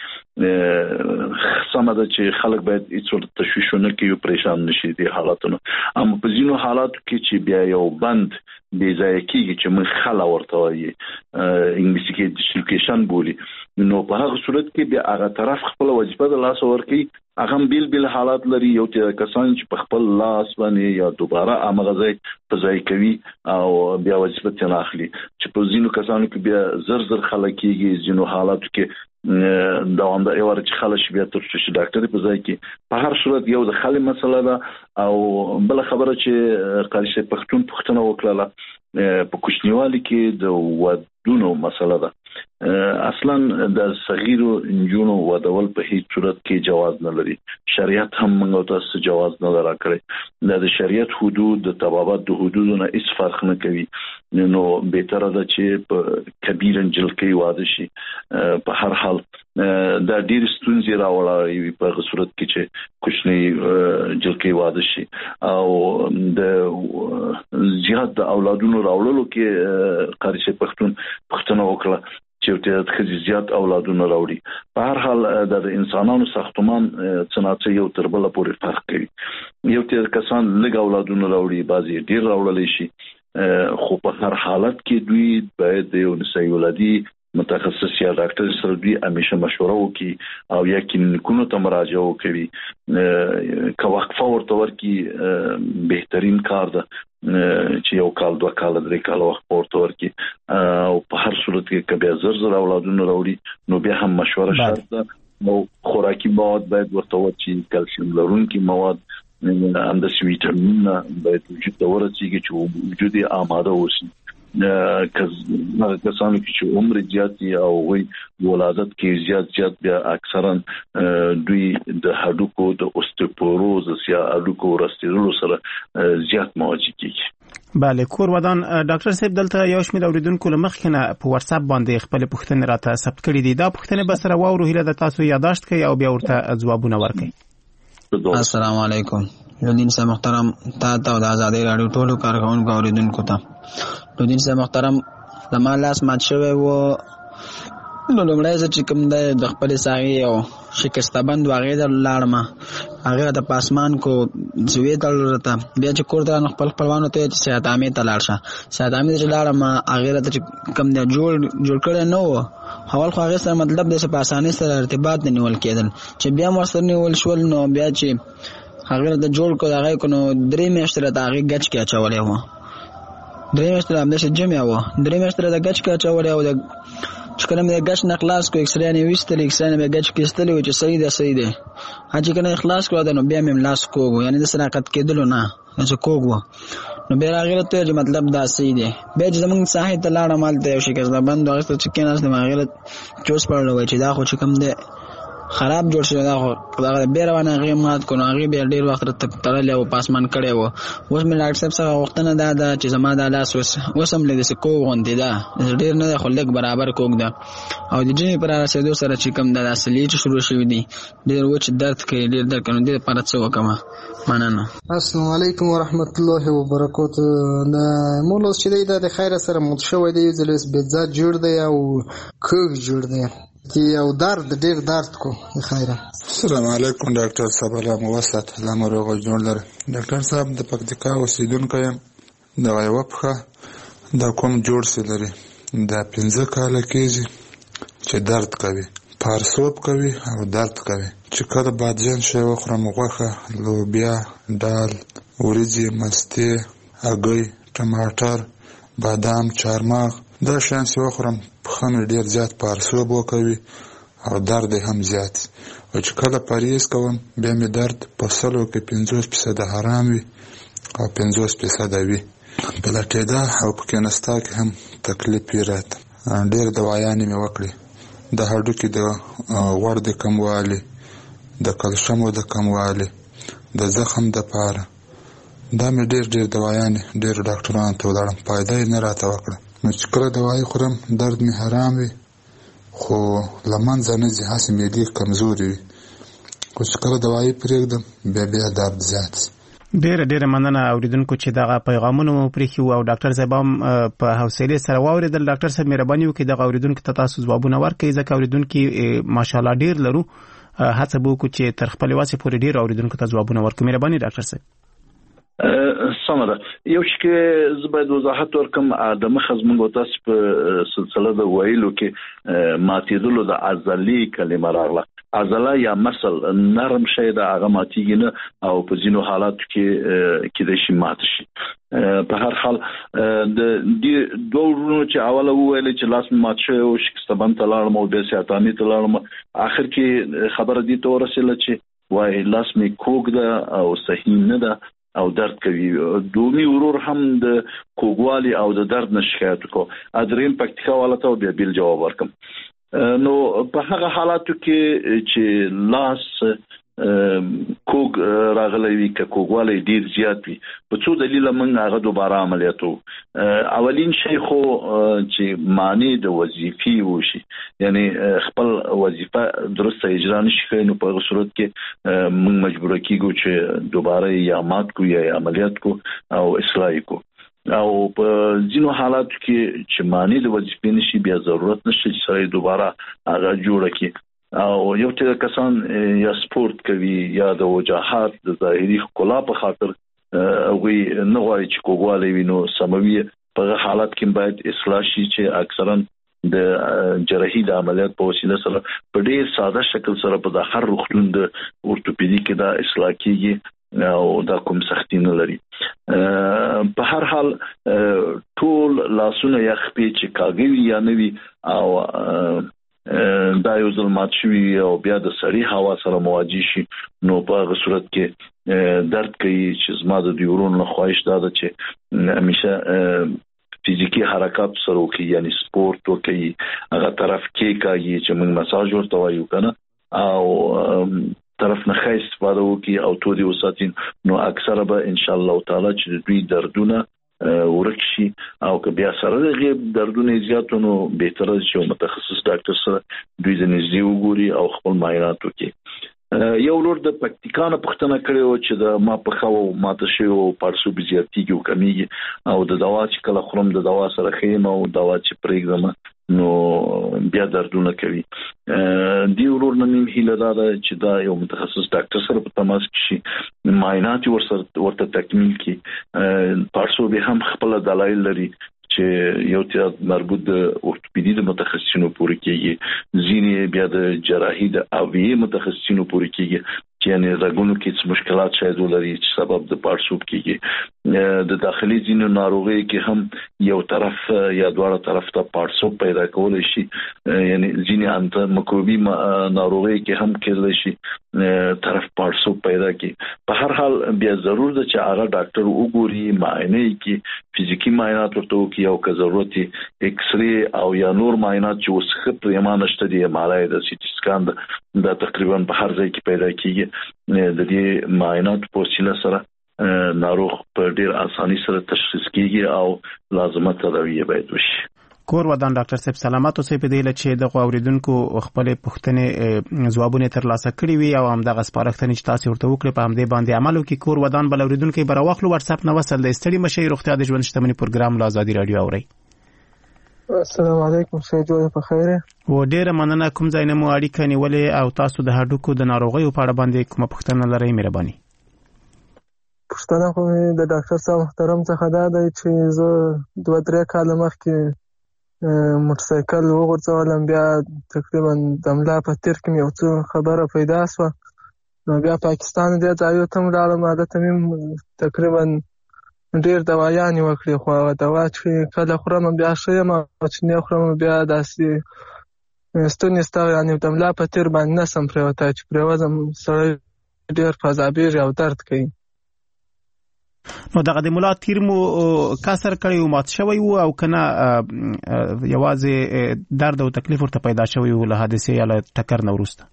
سمه ده چې خلک باید هیڅ ورته تشویش ونه کوي پریشان نشي دي حالاتونو اما په ځینو حالاتو کې چې بیا یو بند بې ځایه کېږي چې موږ خلا ورته وایي انګلیسي کې ډسلوکیشن بولي نو په هغه صورت کې بیا هغه طرف خپل وظیفه د لاس ورکوي هغه بیل حالات لري یو چې کسان چې په خپل لاس باندې یا دوباره هغه ځای په ځای کوي او بیا وظیفه ترې اخلي چې په ځینو کسانو کې بیا زر خلک کېږي ځینو حالاتو کې دوامدار یو چې خلک بیا تر څو چې ډاکټر په ځای کې په هر صورت یو د خالي مسله ده او بل خبره چې قاری صاحب پښتون وکړه په کوچنیوالي کې د ودونو مسله ده اصلا د صغیرو انجونو ودول په هیڅ صورت کې جواز نه لري شریعت هم موږ ته جواز نه راکړي د شریعت حدود د طبابت د حدودونو هیڅ فرق نه کوي نو بهتره ده چې په کبیر انجل کې واده شي په هر حال دا ډیر ستونزې راوړي په صورت کې چې کوچنی جلکې واده شي او د زیات د اولادونو راوړلو کې قاری صاحب پښتون وکړه چې ته خزي زیات اولادونه راوړي په هر حال د انسانانو ساختمان څنګه یو تر بل پورې فرق کوي یو تر کسان لږ اولادونه راوړي بعضي ډیر راوړل شي خو په هر حالت کې دوی باید یو نسایي ولادي متخصص یا ډاکټر سره دوی همیشه مشوره وکړي او یا کلینیکونو ته مراجعه وکړي که وقفه ورته ورکړي بهترین کار ده چې یو کال 2 کال 3 کال وخت ورته ورکړي او په هر صورت کې کبه زر اولادونه راوړي نو بیا هم مشوره شرط ده نو خوراکي مواد باید ورته ورچی کلسیم لرونکي مواد انداز ویټامین باید وجود ته ورسیږي چې وجود یې آماده اوسي کسانو چې عمر زیات او وي ولادت کې زیات بیا اکثرا دوی د هډوکو د اوستیوپوروزس یا هډوکو ورستېدلو سره زیات مواجه کیږي بله کور ودان ډاکټر صاحب دلته یو شمېر اوریدونکو له مخکې نه په واتس اپ باندې خپل پوښتنې راته ثبت کړې دي دا پوښتنې به سره واورو هیله ده تاسو یاداشت کړئ او بیا ورته ځوابونه ورکړئ السلام علیکم لودین صاحب محترم تا د آزادۍ راډیو ټولو کارکونکو اوریدونکو ته لودین صاحب محترم زما لاس مات شوی و نو لومړی زه چې کوم دی د خپلې ساغې او شکسته بند و هغې ته لاړم هغې راته په اسمان کو زوې ته راته بیا چې کور ته رانه خپلوانو ته چې صحت عامې ته لاړ شه صحت عامې ته چې لاړم هغې راته چې کوم دی جوړ کړی نه و اول خو هغې سره مطلب دی چې په اسانۍ سره ارتباط نه نیول کېدل چې بیا هم ورسره نیول شول نو بیا چې هغې راته جوړ کړو هغې کو نو 3 میاشتې راته هغې ګچ کې اچولی و 3 میاشتې همداسې جمع و 3 میاشتې راته ګچ کې اچولی و چې کله مې ګچ نه خلاص کو ایکسرې نه ویستلې ایکسرې نه مې ګچ کې ایستلې و چې صحیح دی چې کله خلاص کړو نو بیا مې لاس کوو یعنی د سراقت کېدلو نه چې کوو نو بیا هغې ته چې مطلب دا صحیح دی بیا چې زمونږ ساحې ته لاړم هلته یو شکسته بند هغې ته چې کېناستم هغې ته چوس پړلی وای چې دا خو چې کوم دی خراب جوړ شو دا خو به روانه غي مات کو هغه به ډیر وخت تړلې او پاسمان کړي وو. اوس مې ډاکټر صاحب سره وختونه دا چې زما د لاس وسم لید سکو غوندې دا ډیر نه خلک برابر کوګ دا او د جنې پر رسیدو سره چې کوم د اصلي چې شروع شوی دی ډیر وچ درد کوي ډیر درد کوي د پاره څه وکما مننه. السلام علیکم ورحمت الله وبرکاته. د مولوس چې د خیر سره متشوي دی زلس بيزات جوړ دی او کوګ جوړ دی او درد ډیر درد کو خیره. السلام علیکم ډاکټر صاحب الله موسط الله مرغ جوړ لر. ډاکټر صاحب د پکتیکا اوسیدونکو یم. دا یو پخه دا کوم جوړ سي لري دا 15 کال کېږي چې درد کوي پارسوب کوي او درد کوي چې کله بادجان شي وخورم غوښه لوبیا دال وریجې مستې هګۍ ټماټر بادام چارمغز دا شیان چې وخورم پښه مې ډېر زیات پارسوب وکوي او درد هم زیات او چې کله پرهیز کوم بیا مې درد په سلو کې 50% حرام وي او 50% وي پلټېدا او په کېنستا کې هم تکلیف یې راته ډېر دوايانې مې وکړې د هډوکي د غوړ د کموالي د کلشیم د کموالي د زخم د پاره دا مې ډېر دوايانې ډېر ډاکټرانو ته ولاړم فایده یې نه راته وکړه. نو چې کله دوايي خورم درد مې حرام وي خو لمنځه نه ځي هسې معدې کمزورې وي خو چې کله دوايي پرېږدم بیا درد زیات. ډېر مننه اوریدونکو چې دغه پیغامونه مو پرېښي او ډاکټر صاحب هم په حوصلې سره واورېدل. ډاکټر صاحب مهرباني وکړئ دغه اوریدونکو ته تاسو ځوابونه ورکړئ ځکه اوریدونکي ماشاءالله ډېر لرو هڅه به وکړو چې تر خپلې وسې پورې ډېر اوریدونکو ته ځوابونه ورکړو. مهرباني ډاکټر صاحب. سمه ده. یو چې زه باید وضاحت ورکم د مخه زموږ تاسو په سلسله د ویلو کې ماتېدلو د عضلې کلمه راغله. عضله یا مسل نرم شی د هغه ماتېږي نه او په ځینو حالاتو کې د شي مات شي. په هر حال د دې دوه ورونو چې اوله وویل چې لاس مات شوی او شکستبان ته لاړم او بیا سیاتامي ته لاړم اخر کې خبره دې ته ورسېله چې وای لاس مې کوږ ده او صحیح نه ده او درد کوي. دومي ورور هم د کوګوالي او د درد نه شکایت وکړ. ادرین پکتیکا والته بیا بیل جواب ورکم. نو په هغه حالاتو کې چې لاس کوګ راغلی وي که کوګوالی ډیر زیات وي په څو دلیله موږ هغه دوباره عملیاتو. اولین شی خو چې معنی د وظیفې وشي یعنی خپل وظیفه درسته اجرا نشي کوي نو په صورت کې موږ مجبور کیږو چې دوباره یا مات کو یا عملیات کو او اصلاح کو. او په ځینو حالاتو کې چې معنی د وظیفې نشي بیا ضرورت نشي چې سړی دوباره هغه جوړ کړي. او یو څه کسان یا سپورت کوي یا د وجاهت د ظاهري ښکلا په خاطر وي نه غواړي چې کوګوالی وي نو سموي په حالت کې باید اصلاح شي چې اکثرا د جراحي د عملیات په وسیله سره په ډېر ساده شکل سره په هر روغتون د اورتوپیدیک دا اصلاح کیږي او دا کوم سختي نه لري. په هر حال ټول لاسونه یا خپې چې کاږي یا نوي او دا یو ځل مات شوي او بیا د سړی هوا سره مواجه شي نو په هغه صورت کې درد کوي چې زما د دیورون له خواهش دا ده چې همیشه فزیکی حرکات سره وکړي یعنی سپورت وکړي هغه طرف کې کوي چې موږ مساج ورته وایو کنه او طرف نه خې استفاده وکړي او توري وساتین نو اکثره به ان شاء الله تعالی چې دوی دردونه ورکشي او که بیا سره د غیب دردونه زیاتونو بهتره چې متخصص ډاکټر سره دوی د نږدې وګوري او خپل معاینات وکړي. یو لور د پکتیکانو پښتنه کړو چې د ما په خو ماته شو پارسو بزیاتیږي او کمیږي او د دوا چې کله خورم د دوا سره خیم او دوا چې پرېږدم نو بیا دردونه کوي. دی ورور نه مين هیله ده چې دا یو متخصص ډاکټر سره په تماس کې شي معاینات ورته تکمیل کړي. پارسو به هم خپل دلایل لري چې یو تر مربوط د اورتوپیدي د متخصصینو پورې کېږي ځینې بیا د جراحي د اوی متخصصینو پورې کېږي چې یعنی رګونو کې څه مشکلات شاید ولري چې سبب د پارسوب کېږي د داخلي ځینو ناروغي کې هم یو طرف یا دواړه طرف ته پارسو پیدا کول شي یعنی ځینې انت مکروبي ناروغي کې هم کېدل شي طرف پارسو پیدا کی په هر حال بیا ضرور ده چې هغه ډاکټر وګوري معاینه کې فزیکی معاینات ورته کوي او که ضرورت ایکس ری او یا نور معاینات چې وسخه پرېمانه شته دي مالای د سی ټی سکان د تقریبا په هر ځای کې پیدا کیږي د دې معاینات په وسیله سره ناروغ په ډیر اساني سره تشخیص کیږي او لازمه تداوی باید وشي. کور ودان ډاکټر صاحب سلامات اوسئ په دې لچې د اوریدونکو خپل پوښتنې ځوابونه ترلاسه کړي وي او هم د غسپارښتنې چې تاسو ورته وکړي په همدې باندې عمل وکړي. کور ودان بل اوریدونکو بر واخلو واتس اپ نو وصل د استړي مشي روغتیا د ژوند شتمنۍ پروګرام له ازادي رادیو اوري. السلام علیکم سید جوړ په خیر و ډیره مننه کوم ځای نه مو اړیکه نیولې او تاسو د هډوکو د ناروغیو په اړه باندې کومه پوښتنه لرئ مهرباني. پوښتنه کوم د ډاکټر صاحب محترم څخه دا دی چې زه 2-3 کال مخکې موټرسایکل وغورځولم بیا تقریبا د ملا په تیر کې یو څه خبره پیدا شوه نو بیا پاکستان دې ځایو ته لاړم هلته مې تقریبا ډېر دوايانې وکړې خو هغه دوا چې کله خورم بیا ښه یم او چې نه خورم بیا داسې ستونې ستا یعنې د ملا په تیر باندې نشم پرېوتی چې پرېوځم سړی ډېر فضابېږي او درد کوي. نو دغه د ملا تیر مو کسر کړی او مات شوی وو او کنه یوازې درد او تکلیف ورته پیدا شوی وو له حادثې یا له ټکر نه وروسته؟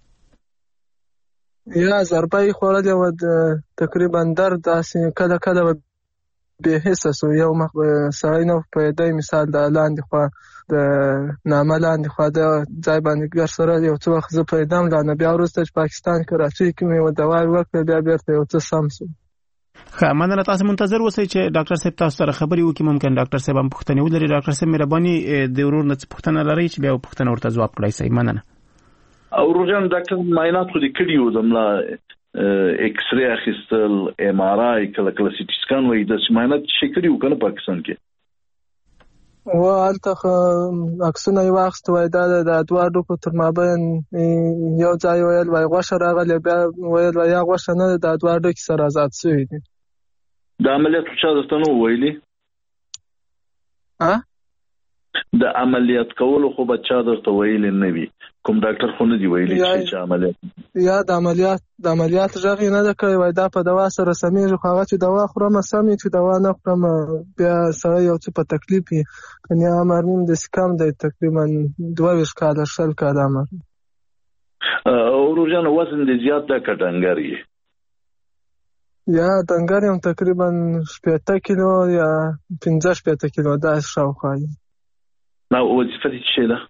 یا ضربه یې خوړلې وه تقریبا درد داسې کله کله بې حسه سو یو مخ سړی نه پوهېدی مثال د لاندې خوا د نامه لاندې خوا د ځای باندې ګر سره یو څه وخت زه پوهېدم لا نه بیا وروسته چې پاکستان کراچۍ کې مې یوه دوا وکړه بیا بیرته یو څه سم سو. ښه مننه تاسو منتظر اوسئ چې ډاکټر صاحب تاسو سره خبرې وکړي ممکن ډاکټر صاحب هم پوښتنې ولري. ډاکټر صاحب مهرباني د ورور نه څه پوښتنه لرئ چې بیا پوښتنه ورته ځواب کړئ. صحیح مننه. او ورجان ډاکټر معاینات خو دې کړي وو د ملا ایکس ری اخیستل ام ار آی کله کله سی ټی سکان وایي د معاینات چې کړي وو کنه پاکستان کې و هلته عکسونه یې واخیست وایي دا د دوه هډوکو تر مابین یو ځای ویل وایي غوښه راغلې بیا ویل وایي یا غوښه نه ده دا دوه هډوکي سره آزاد شوي دي. د عملیات چا درته نو ویلي؟ د عملیات کولو خو به چا درته ویلي نه وي کوم ډاکټر خو نه دی ویلي چې عملیات یا د عملیات غږ نه ده کړی وایي دا په دوا سره سمیږي خو هغه چې دوا خورم سمې چې دوا نه خورم بیا سړی یو څه په تکلیف وي کنیا عمر نیم داسې کم دی تقریبا 22 کاله 20 کاله عمر. ورور جان وزن دې زیات ده که ډنګر یې؟ یا ډنګر یم تقریبا 80 کیلو یا 15 کیلو داسې شاوخوا یم. نو وظیفه دې څه ده؟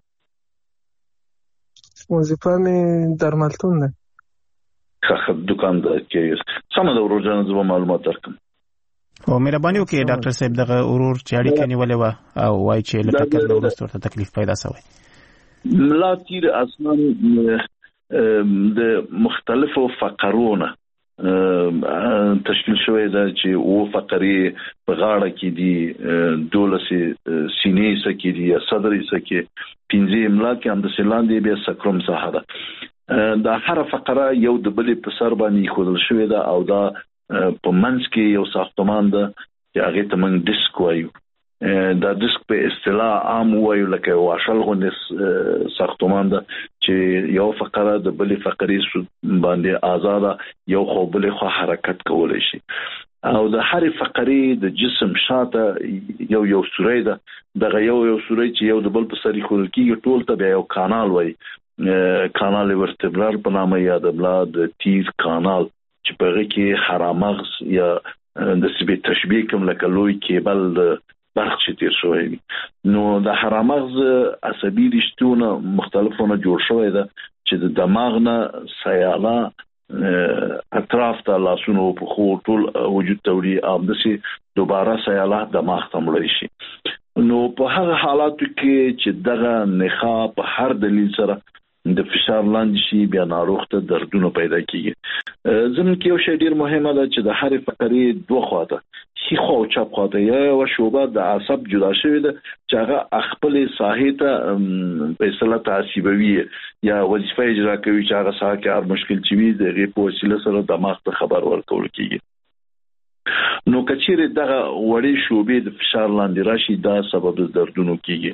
وظیفه مې درملتون ده. ښه دوکاندار کې سمه ده ورور جان زه به معلومات درکړم. او مهرباني وکړئ ډاکټر صاحب دغه ورور چې اړیکه نیولې وه او وایي چې له ټکر نه وروسته ورته تکلیف پیدا شوی. ملا تیر اصلا د مختلفو فقرونه تشکیل شوی دا چې او فقرې په غاړه کې دي 12 سینې سکه دي یا صدر سکه 15 املا کې هم د سلاندې بیا سکروم ساحه ده دا هر فقره یو د بلې په سر باندې خودل شوی دا او دا په منځ کې یو ساختمان ده چې هغه ته موږ ډیسک وایو. دا ډیسک په اصطلاح عام وایو لکه واشل غونډه ساختمان ده چې یو فقره د بلې فقرې باندې آزاده یو خو بلې خو حرکت کولای شي او د هر فقرې د جسم شاته یو سوري ده دغه یو سوري چې یو د بل په سری خول کېږي ټول ته بیا یو کانال وایي کانال ورتبرال په نامه یا د بلا د تیر کانال چې په هغه کې حرامغز یا د سبي تشبیه کوم لکه لوی کیبل د برخ چې تیر شوی وي نو د حرامغز عصبي رشتونه مختلفونه جوړ شوی ده چې د دماغ نه سیاله اطراف ته لاسونو په خو ټول وجود توري ام دسي دوباره سیاله دماغ ته مړی شي نو په هغه حالاتو کې چې دغه نخا په هر دلیل سره د فشار لاندې شي بیا ناروغ ته دردونه پیدا کیږي. زموږ کې یو شی ډیر مهمه ده چې د هر فقرې دوه خواته ښي خوا او چپ خواته یو شوبه د عصب جدا شوی ده چې هغه خپل ساحې ته په اصطلاح تعصیبوي یا وظیفه اجرا کوي چې هغه ساحه کې هر مشکل چې وي د غي په وسیله سره دماغ ته خبر ورکول کیږي. نو کچېره دغه وړې شوبې د فشار لاندې راشي دا سبب د دردونو کیږي.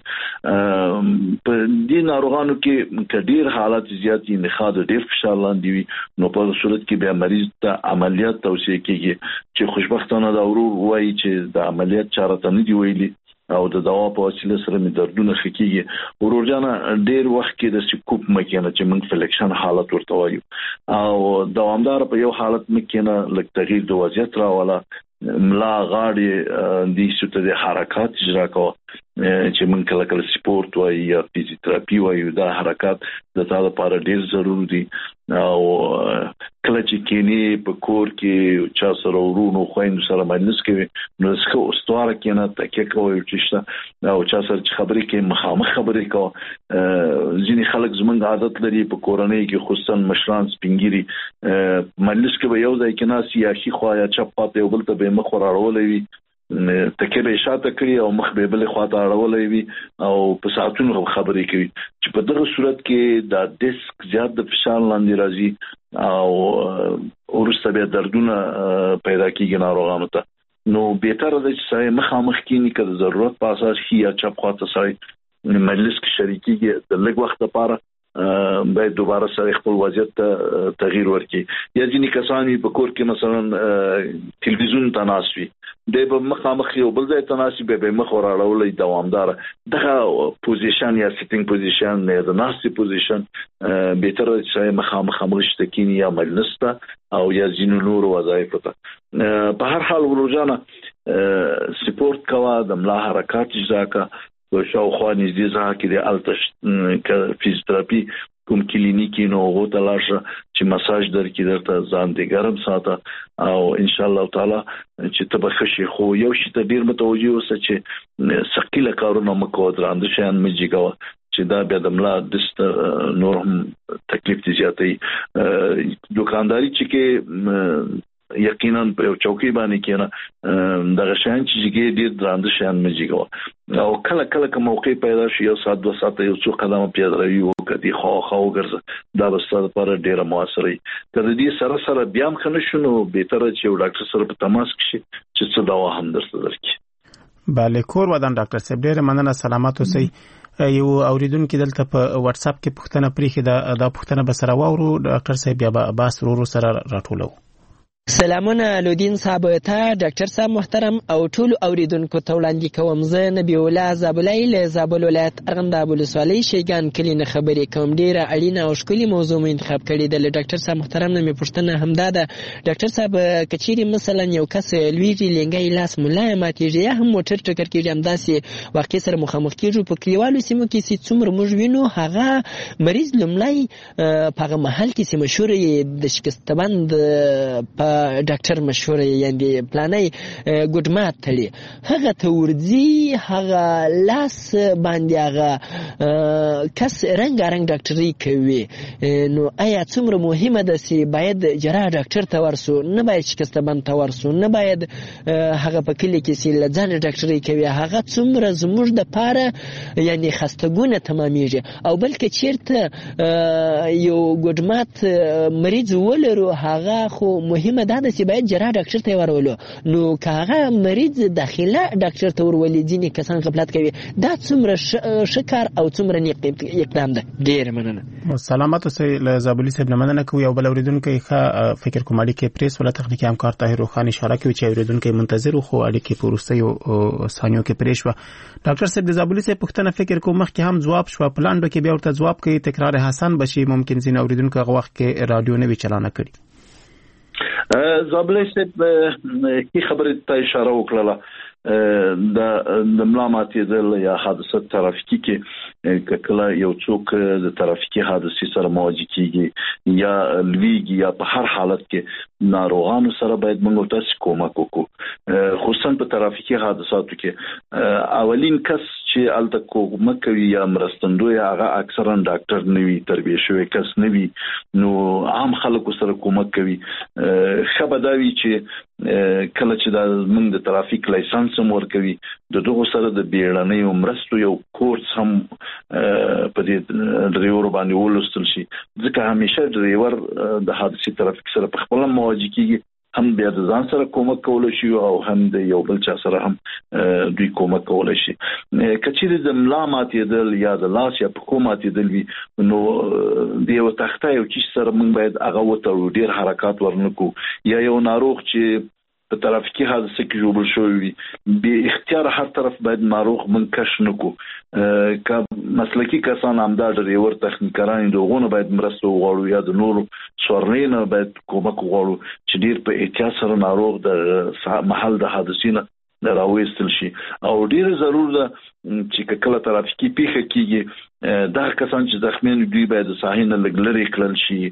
په دې ناروغانو کې کډیر حالت زیات انخاء د ډیر فشار لاندې وي نو په صورت کې به مریض ته عملیات توصیه کیږي چې خوشبختانه دا ورور وایي چې د عملیات چاره ته نه دی ویلي او د دوا په وسیله سره می دردونه خکېږي. ورور جان ډیر وخت کې د سکوپ مکینه چې موږ فلیکشن حالت ورته وایو او دوامدار په یو حالت مکینه لکه تغییر د وضعیت راولا ملا غاړي د ستو د حرکت اجرا کوي چې موږ کله سپورت وایي یا فزیوتراپي وایو دا حرکت د تا لپاره ډیر ضروري دي او کله چې کینی په کور کې چا سره ورونو خويند سره مجلس کوي نو څه استواره کینه تکه کوي چې او چا سره خبرې کوي مخامخ خبرې کوي. ځینې خلک زمونږ عادت لري په کورنۍ کې خصوصا مشران سپینګيري مجلس کې به یو ځای کې ناس یا شي خو یا چپ پاتې او بل ته به مخ وراړولې وي تکه به شاته کړی او مخ به بل خواته اړولې وي او په ساعتونو خبرې کوي چې په دغه صورت کې دا ډیسک زیات د فشار لاندې راځي او ورسته به دردونه پیدا کیږي ناروغانو ته. نو بهتره ده چې سړی مخامخ کینی که د ضرورت په اساس یا چپ خواته سړی مجلس کې شریکيږي د لږ وخت لپاره باید دوباره سره خپل وضعیت ته تغییر ورکړي. یا ځینې کسان په کور کې مثلا تلویزیون تناسوي د مخامخ یو بل ځای تناسي به مخ وراړولې دوامدار دغه پوزیشن یا سیټینګ پوزیشن یا د ناسي پوزیشن بهتره چې مخامخ مشته کینی یا مجلس ته او یا ځینو نور وظایف ته. په هر حال ورجانه سپورت کوا د ملا حرکات اجرا کا و شاوخوا نږدې ځای کې د التش فزیوتراپي کوم کلینیکی نو غوته لاشه چې مساج درکې درته ځان دې ګرم ساته او ان شاء الله تعالی چې تبخشي خو یو شي ته ډیر متوجي اوسه چې ثقيله کارونه مکو درانده شان مجيګه چې دا بیا د ملا دست نور هم تکلیف زیاتې دکانداري چې کې یقینا په چوکۍ باندې کېنه دغه شان چې ډیر درانده شان مجيګه او کله کله کوم موقع پیدا شي یو ساعت 2 ساعت یو څو قدمه پیادروي او کدي خو ګرځي دا به ستاسو لپاره ډیره موثري کله دې سره بیا هم خنه شنو بهتره چې یو ډاکټر سره په تماس کې شي چې څه دوا هم درته درکړي. bale کور ودان ډاکټر صاحب ډیره مننه سلامات اوسئ. یو اوریدونکو دلته په واتس اپ کې پوښتنه پریخي دا پوښتنه به سره واورو ډاکټر صاحب بیا باس ورو سره راټولو. سلامونه لودین صاحب ته ډاکټر صاحب محترم او ټول اوریدونکو ته وړاندې کوم زه نبی الله زابلای له زابل ولایت ارغنداب ولسوالۍ شیګان کلی نه خبرې کوم. ډیره اړینه او ښکلي موضوع مې انتخاب کړې ده. ډاکټر صاحب محترم نه مې پوښتنه همدا ده ډاکټر صاحب کچېری مثلا یو کس لویږي لنګي لاس ملای ماتېږي یا هم موټر ټکر کېږي همداسې واقع سره مخامخ کېږي په کلیوالو سیمو کې چې څومره موږ وینو هغه مریض لملای په هغه محل کې چې مشهور د شکستبند په ډاکټر مشهور یعنی پلانای ګډمات تړي هغه تورځي هغه لاس باندې هغه کس رنګ ډاکټري کوي. نو آیا څومره مهمه ده چې باید جراح ډاکټر ته ورسو نه باید شکستبند ته ورسو نه باید هغه په کلی کې چې لځان ډاکټري کوي هغه څومره زموږ د پاره یعنی خستګونه تمامېږي او بلکې چیرته یو ګډمات مریض ولرو هغه خو مهمه ده چې باید جراح ډاکټر ته ورولو. نو کاغه مریض داخله ډاکټر ته ورولې ځینې کسان غفلت کوي دا څومره شکر او څومره نیک اقدام ده. ډیر مننه. سلامات اوسئ. له زابلي صاحب مننه کوي او بل اوریدونکو ښه فکر کوم اړیکې پریس ولا تخنیکی همکار طاهر روخان اشاره کوي چې اوریدونکو منتظر خو اړیکې پروستي او ثانیو کې پریش و. ډاکټر صاحب د زابلي صاحب پوښتنه فکر کوم مخکې هم جواب شو پلاندو کې بیا ورته جواب کوي تکرار حسن بشي ممکن زین اوریدونکو هغه وخت کې رادیو نه وی چلانه کړي. زابلي صاحب کی خبره ته اشاره وکړه د ملامتي دل یا حادثه ترافیکی کې کله یو څوک د ترافیکی حادثې سره مواجه کیږي یا لویږي یا په هر حالت کې ناروغانو سره باید موږ تاسو کومک وکړو خصوصا په ترافیکی حادثاتو کې اولین کس چې الته کومک کوي یا مرستندوی هغه اکثرا ډاکټر نوي تربیه شوی کس نوي نو عام خلکو سره کومک کوي خبرداري چې کله چې د موږ د ترافیک لایسنس مور کوي د دغه سره د بیړنۍ مرستو یو کورس هم په دې ډرایور باندې ولستل شي ځکه همیشه ډرایور د حادثې ترافیک سره په خپل مواجه کیږي هم بیا د ځان سره کومک کول شي او هم د یو بل چا سره هم دوی کومک کول شي. کچېرې د ملا ماتېدل یا د لاس یا په کومه ماتېدل وي نو د یو تخته یو چی سره موږ باید هغه وته ډیر حرکت ورنکو یا یو ناروغ چې په ترافیکي حادثه کې جوړ شوی وي به اختیار هر طرف باید ناروغ منکش نکو که مسلکی کسان همدا ډریور تخنیکران دغونه باید مرسته وغواړو یا د نور سورلین باید کومک وغواړو چې ډیر په احتیاط سره ناروغ د محل د حادثې نه راوېستل شي او ډیر ضرور ده چې کله ترافیکي پیښه کیږي دا کسان چې زخمیان دوی باید ساحې نه لګلري کړل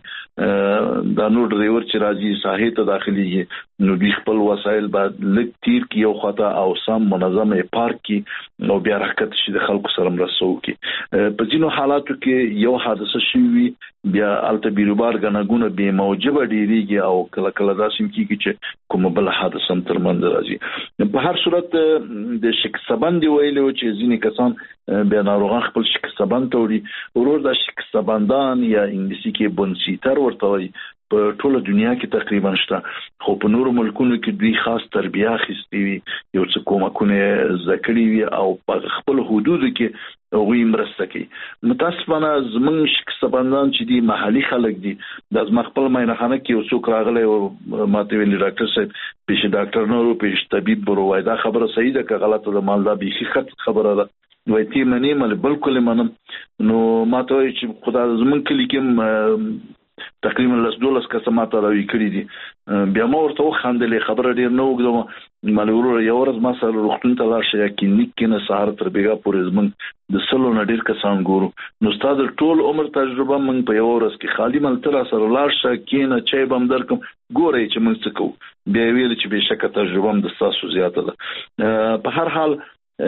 شي دا نور ډریور چې راځي ساحې ته داخليږي نو دوی خپل وسایل باید لږ تیر کی یو خطا او سم منظم پارک کی نو بیا حرکت شي د خلکو سره مرسته وکړي. په ځینو حالاتو کې یو حادثه شوی بیا الته بیروبار غنګونه به موجبه ډیریږي او کله کله داسې کیږي چې کوم بل حادثه تر منځ راځي. په هر صورت د شکستبند ویلو چې ځینې کسان بیا ناروغان خپل شکستبند توړي ورور د شکستبندان یا انګلیسي کې بونسیتر ورته وي په ټوله دنیا کې تقریبا شته خو په نورو ملکونو کې دوی خاص تربیه اخیستي وي یو څه کومکونه ذکرې وي او په خپل حدودو کې هغوی مرسته کوي. متاسفانه زمونږ شکستبندان چې دي محلي خلک دي د زما خپل ماینخانه کې یو څوک راغلی او ماته ویلي ډاکټر صاحب پیش ډاکټر نورو پیش طبيب برو وای دا خبره صحیح ده که غلطه ده مالدا به خط خبره ده وای تی منی مل بالکل منم نو ماته وای چې خدای زمونږ کلی کې تقریبا لس دولس کسماته راوي کړی دي بیا ما ورته خندلې خبره ډیر نه وګدم مالورو یو ورځ ما سره روغتون ته لاړ شي کلینیک کې نه سهار تر بیګا پورې زمون د سلو نه ډیر کسان ګورو نو استاد ټول عمر تجربه من په یو ورځ کې خالی مل تر سره لاړ شي کینه چای بم درکم ګورې چې موږ څه کوو بیا ویل چې به شکه تجربه د تاسو زیاته ده. په هر حال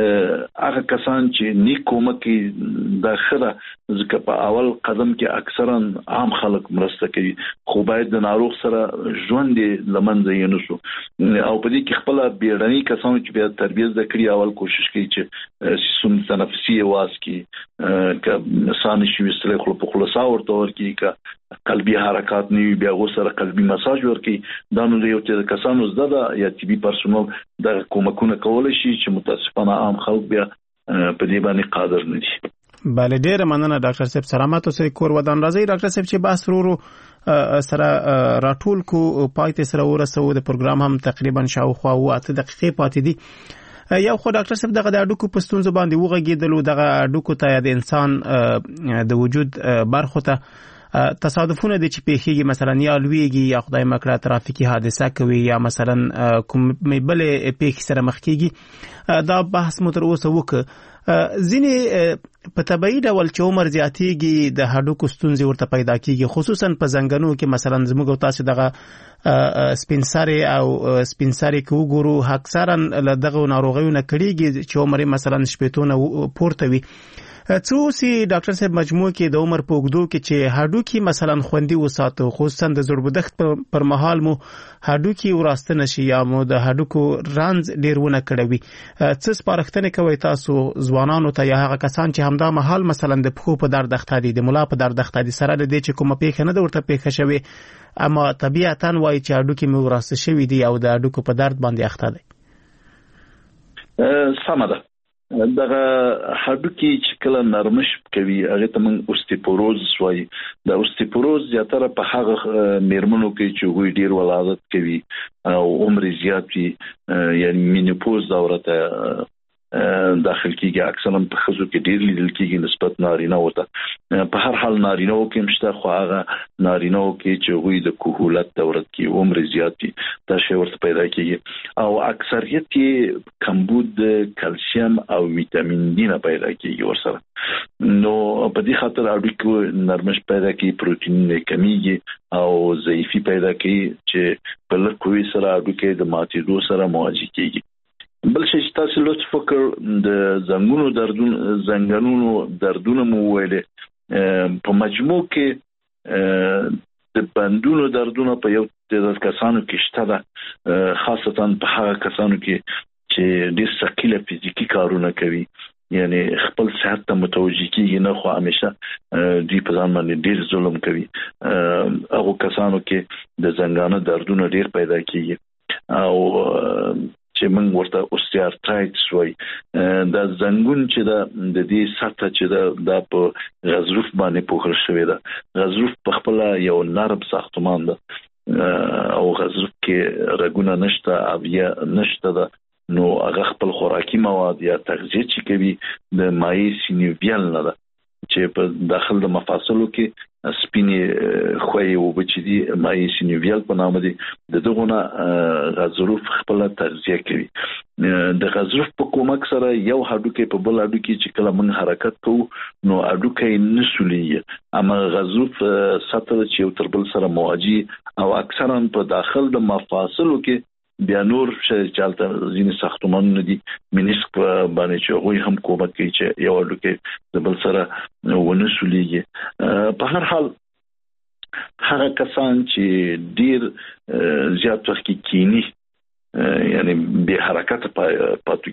هغه کسان چې نیکو مکي داخله ځکه په اول قدم کې اکثرا عام خلک مرسته کوي خو باید د ناروغ سره ژوند لمنځه یې نشو او په دې کې خپل بیړني کسان چې بیا تربیه زده کړي اول کوشش کوي چې سیستم تنفسي واس کې ک سان شي وسله خپل په خلاصا ورته ورکی ک قلبي حرکات نیوي بیا غوسره قلبي مساج ورکی دا نو یو چې کسانو زده یا طبي پرسونل د کومکونه کول شي چې متاسفانه عام خلک بیا په دې باندې قادر نه دي. بله ډیره مننه ډاکټر صاحب سلامات اوسئ کور ودان راځي ډاکټر صاحب چې بحث ورو سره راټول کو پایته سره ورسو د پروګرام هم تقریبا شاوخوا 8 دقیقې پاتې دي یو خو ډاکټر صاحب دغه د اډوکو پستون زبان دی وغږیدلو دغه اډوکو ته د انسان د وجود برخو ته تصادفونه دي چې پیښیږي مثلا یا لویږي یا خدای مکړه ترافیکي حادثه کوي یا مثلا کوم بل پیښه سره مخ کیږي دا بحث مو تر اوسه وکړ ځینې په طبيعي ډول چې عمر زیاتیږي د هډوکو ستونزې ورته پیدا کیږي خصوصا په زنګنو کې مثلا زموږ تاسو دغه سپینساري او سپینساري کې وګورو اکثرا دغه ناروغیو نه کړيږي چې عمر مثلا شپېتونه پورته وي څو سي ډاکټر صاحب مجموع کې د عمر په وګړو کې چې هډوکي مثلا خوندي وساتو خصوصا د زړبودښت پر مهال مو هډوکي وراسته نشي یا مو د هډوکو رانز ډیرونه کړوي څه سپارښتنه کوي تاسو ځوانانو ته یا هغه کسان چې همدا مهال مثلا د پخو په درد اخته دي د مولا په درد اخته دي سره د دې چې کومه پیښه نه ورته پیښه شوي اما طبيعتاً وایي چې هډوکي مو وراسته شوي دي او د هډوکو په درد باندې اخته دي. سمه ده دغه هډوکي چې کله نرمش کوي هغه ته موږ اوستیپوروز وایي د اوستیپوروز زیاتره په هغه میرمنو کې چې وګړي ډیر ولادت کوي او عمر زیات وي یعنی مینوپوز دوره ته داخل کیږي اکثرا په خزو کې ډیر لیدل کیږي نسبت نارینه وته په هر حال نارینه کې مشته خو هغه نارینه کې چې وګړي د کوهولت دوره کې عمر زیات وي دا شی ورته پیدا کیږي او اکثریت کمبود کلسیم او ویټامین ډي نه پیدا کیږي ورسره نو په دې خاطر اډوکو نرمش پیدا کیږي پروتین کمیږي او ضعیفي پیدا کوي چې په لکوي سره اډوکو د ماتېدو سره مواجه کیږي. بل شي چې تاسو لطف وکړ د زنګونو دردونه مو ویلې په مجموع کې د بندونو دردونه په یو د کسانو کې شته ده خاصتا په هغه کسانو کې چې ډېر ثقيله فزیکی کارونه کوي یعنی خپل صحت ته متوجي کیږي نه خو همیشه دوی په ځان باندې ډېر ظلم کوي هغه کسانو کې د زنګانه دردونه ډېر پیدا کیږي او چې موږ ورته اوستیارترایټس وایي دا زنګون چې د دې سطح چې د په غضروف باندې پوښل شوی ده غضروف په خپل یو نرم ساختمان ده او غضروف کې رګونه نشته او یا نشته ده نو هغه خپل خوراکي مواد یا تغذیه چې کوي د مایع سینوویل نه ده چې په داخل د مفاصلو کې سپینې خوې او بچی دي مایع سینوویل په نامه دي دغه غضروف خپل تغذیه کوي د غضروف په کومک سره یو هډوکی په بل هډوکی چې کله موږ حرکت کوو نو هډوکی نسولي اما غضروف سطح چې یو تر بل سره مواجه او اکثرا په داخل د مفاصلو کې بیا نور چالت ځینې ساختمانونه دي منسک باندې چې هغوی هم کومک کوي چې یو هډوکی د بل سره ونسولیږي په هر حال هغه کسان چې ډیر زیات وخت کې کینی یعنی به حرکت پاتو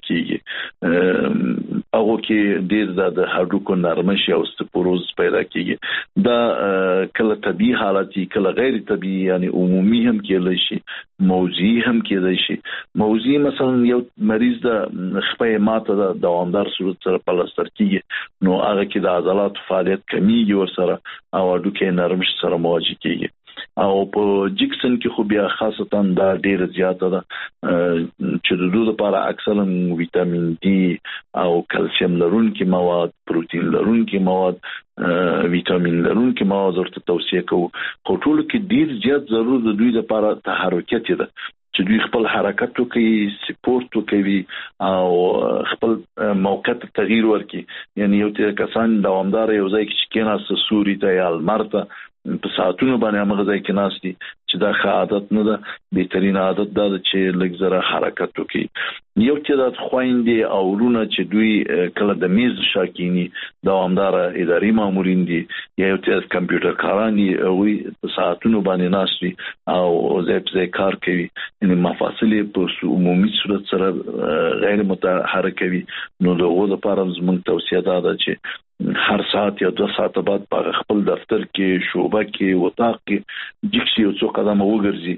کیږي هغه کې ډیر د هډوکو نرمش او استپوروز پیدا کیږي دا کله طبيعي حالت کله غیر طبيعي یعنی عمومي هم کېدای شي موضعي هم کېدای شي موضعي مثلا یو مریض د خپې ماته د دوامدار صورت سره پلاستر کیږي نو هغه کې د عضلات فعالیت کمیږي ورسره او هډوکو نرمش سره مواجه کیږي او په جکسن کې خو بیا خاصتا دا ډیر زیاته ده چې د دوی لپاره اکثرا ویټامین ډي او کلسیم لرونکي مواد پروتین لرونکي مواد ویټامین لرونکي مواد ورته توصیه کوو خو ټول کې ډیر زیات ضرورت د دوی لپاره تحرکات ده چې دوی خپل حرکت کوي سپورت کوي او خپل موقت تغییر ورکي یعنی یو ته کسان دوامدار یو ځای کې کېناست سوري ته یا المرته په ساعتونو باندې هغه ځای کې ناشتي چې دا ښه عادت نه ده بهترین عادت دا چې لږ زره حرکت وکړي یو چې د خويندې او ورونه چې دوی کله د میز شاکینی دوامدار اداري مامورین دي یا یو چې کمپیوټر کاران دي وي په ساعتونو باندې ناشتي او ځای کار کوي یعنی مفاصل په عمومي صورت سره غیر متحرک وي نو دغه لپاره زموږ توصیه ده چې هر ساعت یا 2 ساعت بعد په خپل دفتر کې شوبه کې وطاق کې جکسي او څو قدمه وګرځي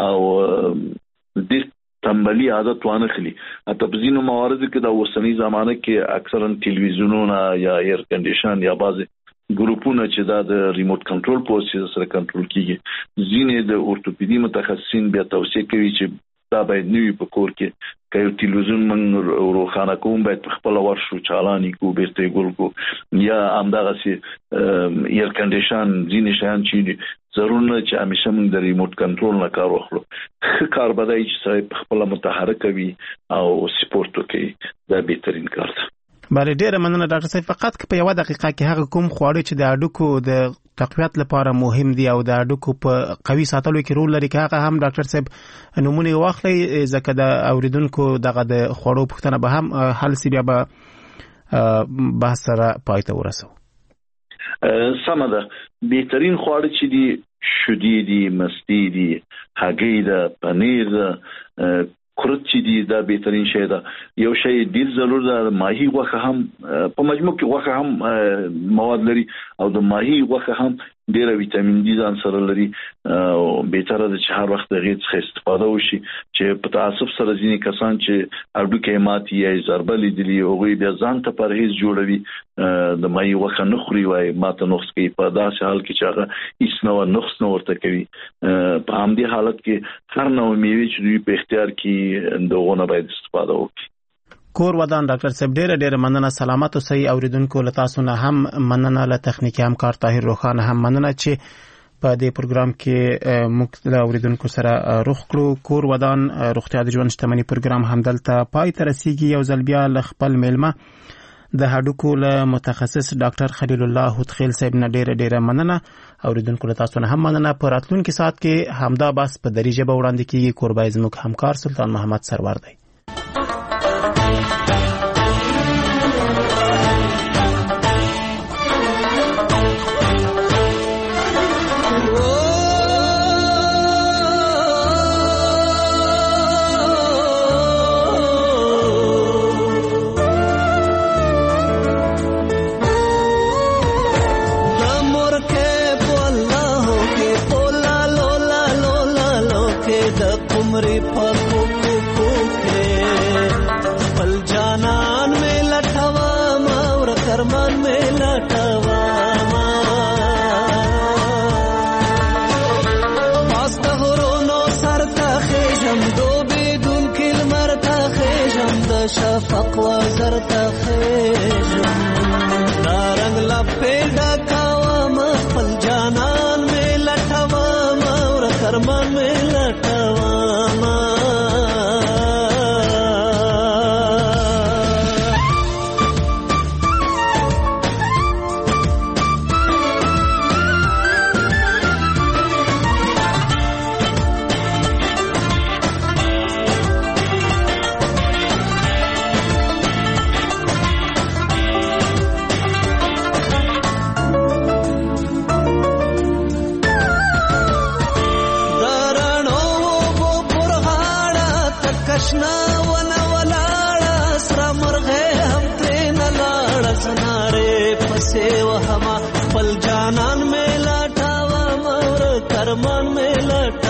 او د تنبلی عادت وانه خلی اته په ځینو مواردو کې د اوسنۍ زمانه کې اکثرا ټلویزیونونه یا ایر کنډیشن یا بعض ګروپونه چې د ریموټ کنټرول پروسس سره کنټرول کیږي ځینې د اورتوپیدي متخصصین بیا توصیه کوي چې دا باید نوی په کور کې کایو ټلویزیون من روخانه کوم باید په خپل ورشو چالانې کو بیرته ګول کو یا همدغه سي ایر کنډیشن ځینې شیان چې ضروري چې همیشه موږ د ریموټ کنټرول نه کار واخلو کار بدای چې په خپل متحرک وي او سپورت کوي دا بهترین کار ده بله ډیره مننه ډاکټر صاحب فقط په یو دقیقه کې هغه کوم خواړه چې د هډوکو د تقویت لپاره مهم دي او د هډوکو په قوي ساتلو کې رول لري هغه هم ډاکټر صاحب نمونه واخلي ځکه د اوریدونکو دغه د خواړو پوښتنه به هم حل سی بیا به بحث سره پای ته ورسو سمه ده بهترین خواړه چې دي شودي دي مستی دي هګۍ ده پنیر ده کورت چې دي دا بهترین شی ده یو شی ډیر ضرور ده ماهی غوښه هم په مجموع کې غوښه هم مواد لري او د ماهی غوښه هم ډیر ویټامین ډي ځان سره لري او بهتره ده چې هر وخت دغه څخه استفاده وشي چې په تاسف سره ځینې کسان چې هډوکي ماتي یا ضربه لیدلي او بیا ځان ته پرهیز جوړوي د ماهی غوښه نه خوري وای ماته نقص کوي په داسې حال کې چې هغه هیڅ نو نقص نه ورته کوي په همدې حالت کې هر نوع میوه چې دوی په اختیار کې دغه باید استفاده وکړي کور ودان ډاکټر صاحب ډېر مننه سلامت اوسئ اوریدونکو له تاسو نه هم مننه له تخنیکی همکار طاهر روخان هم مننه چې په دې پروګرام کې موږ له اوریدونکو سره روغ کړو کور ودان روغتیا د ژوند شتمنۍ پروګرام همدلته پای ته رسیږي یو ځل بیا له خپل میلمه د هډوکو له متخصص ډاکټر خلیل الله هوتخیل صاحب نه ډېر مننه اوریدونکو له تاسو نه هم مننه په راتلونکي ساعت کې همدا بس په دری ژبه وړاندې کیږي کوربای زموږ همکار سلطان محمد سرور دی زمري پکو کوکره پل جانان میں لټوا ما ور کرمان میں لټوا ما پاست هورونو سرتا خېجم دو بدون کل مرتا خېجم د شفق و زرتا خېجم دارنګ لپې ډکاوا ما پل جانان میں لټوا ما ور کرمان میں لټوا ما کشنا ونا ولاړه سره مرغه هم ترې نه لاړه زنارې پسې وهما خپل جانان مې لټاوه مور کرمان مې لټاوه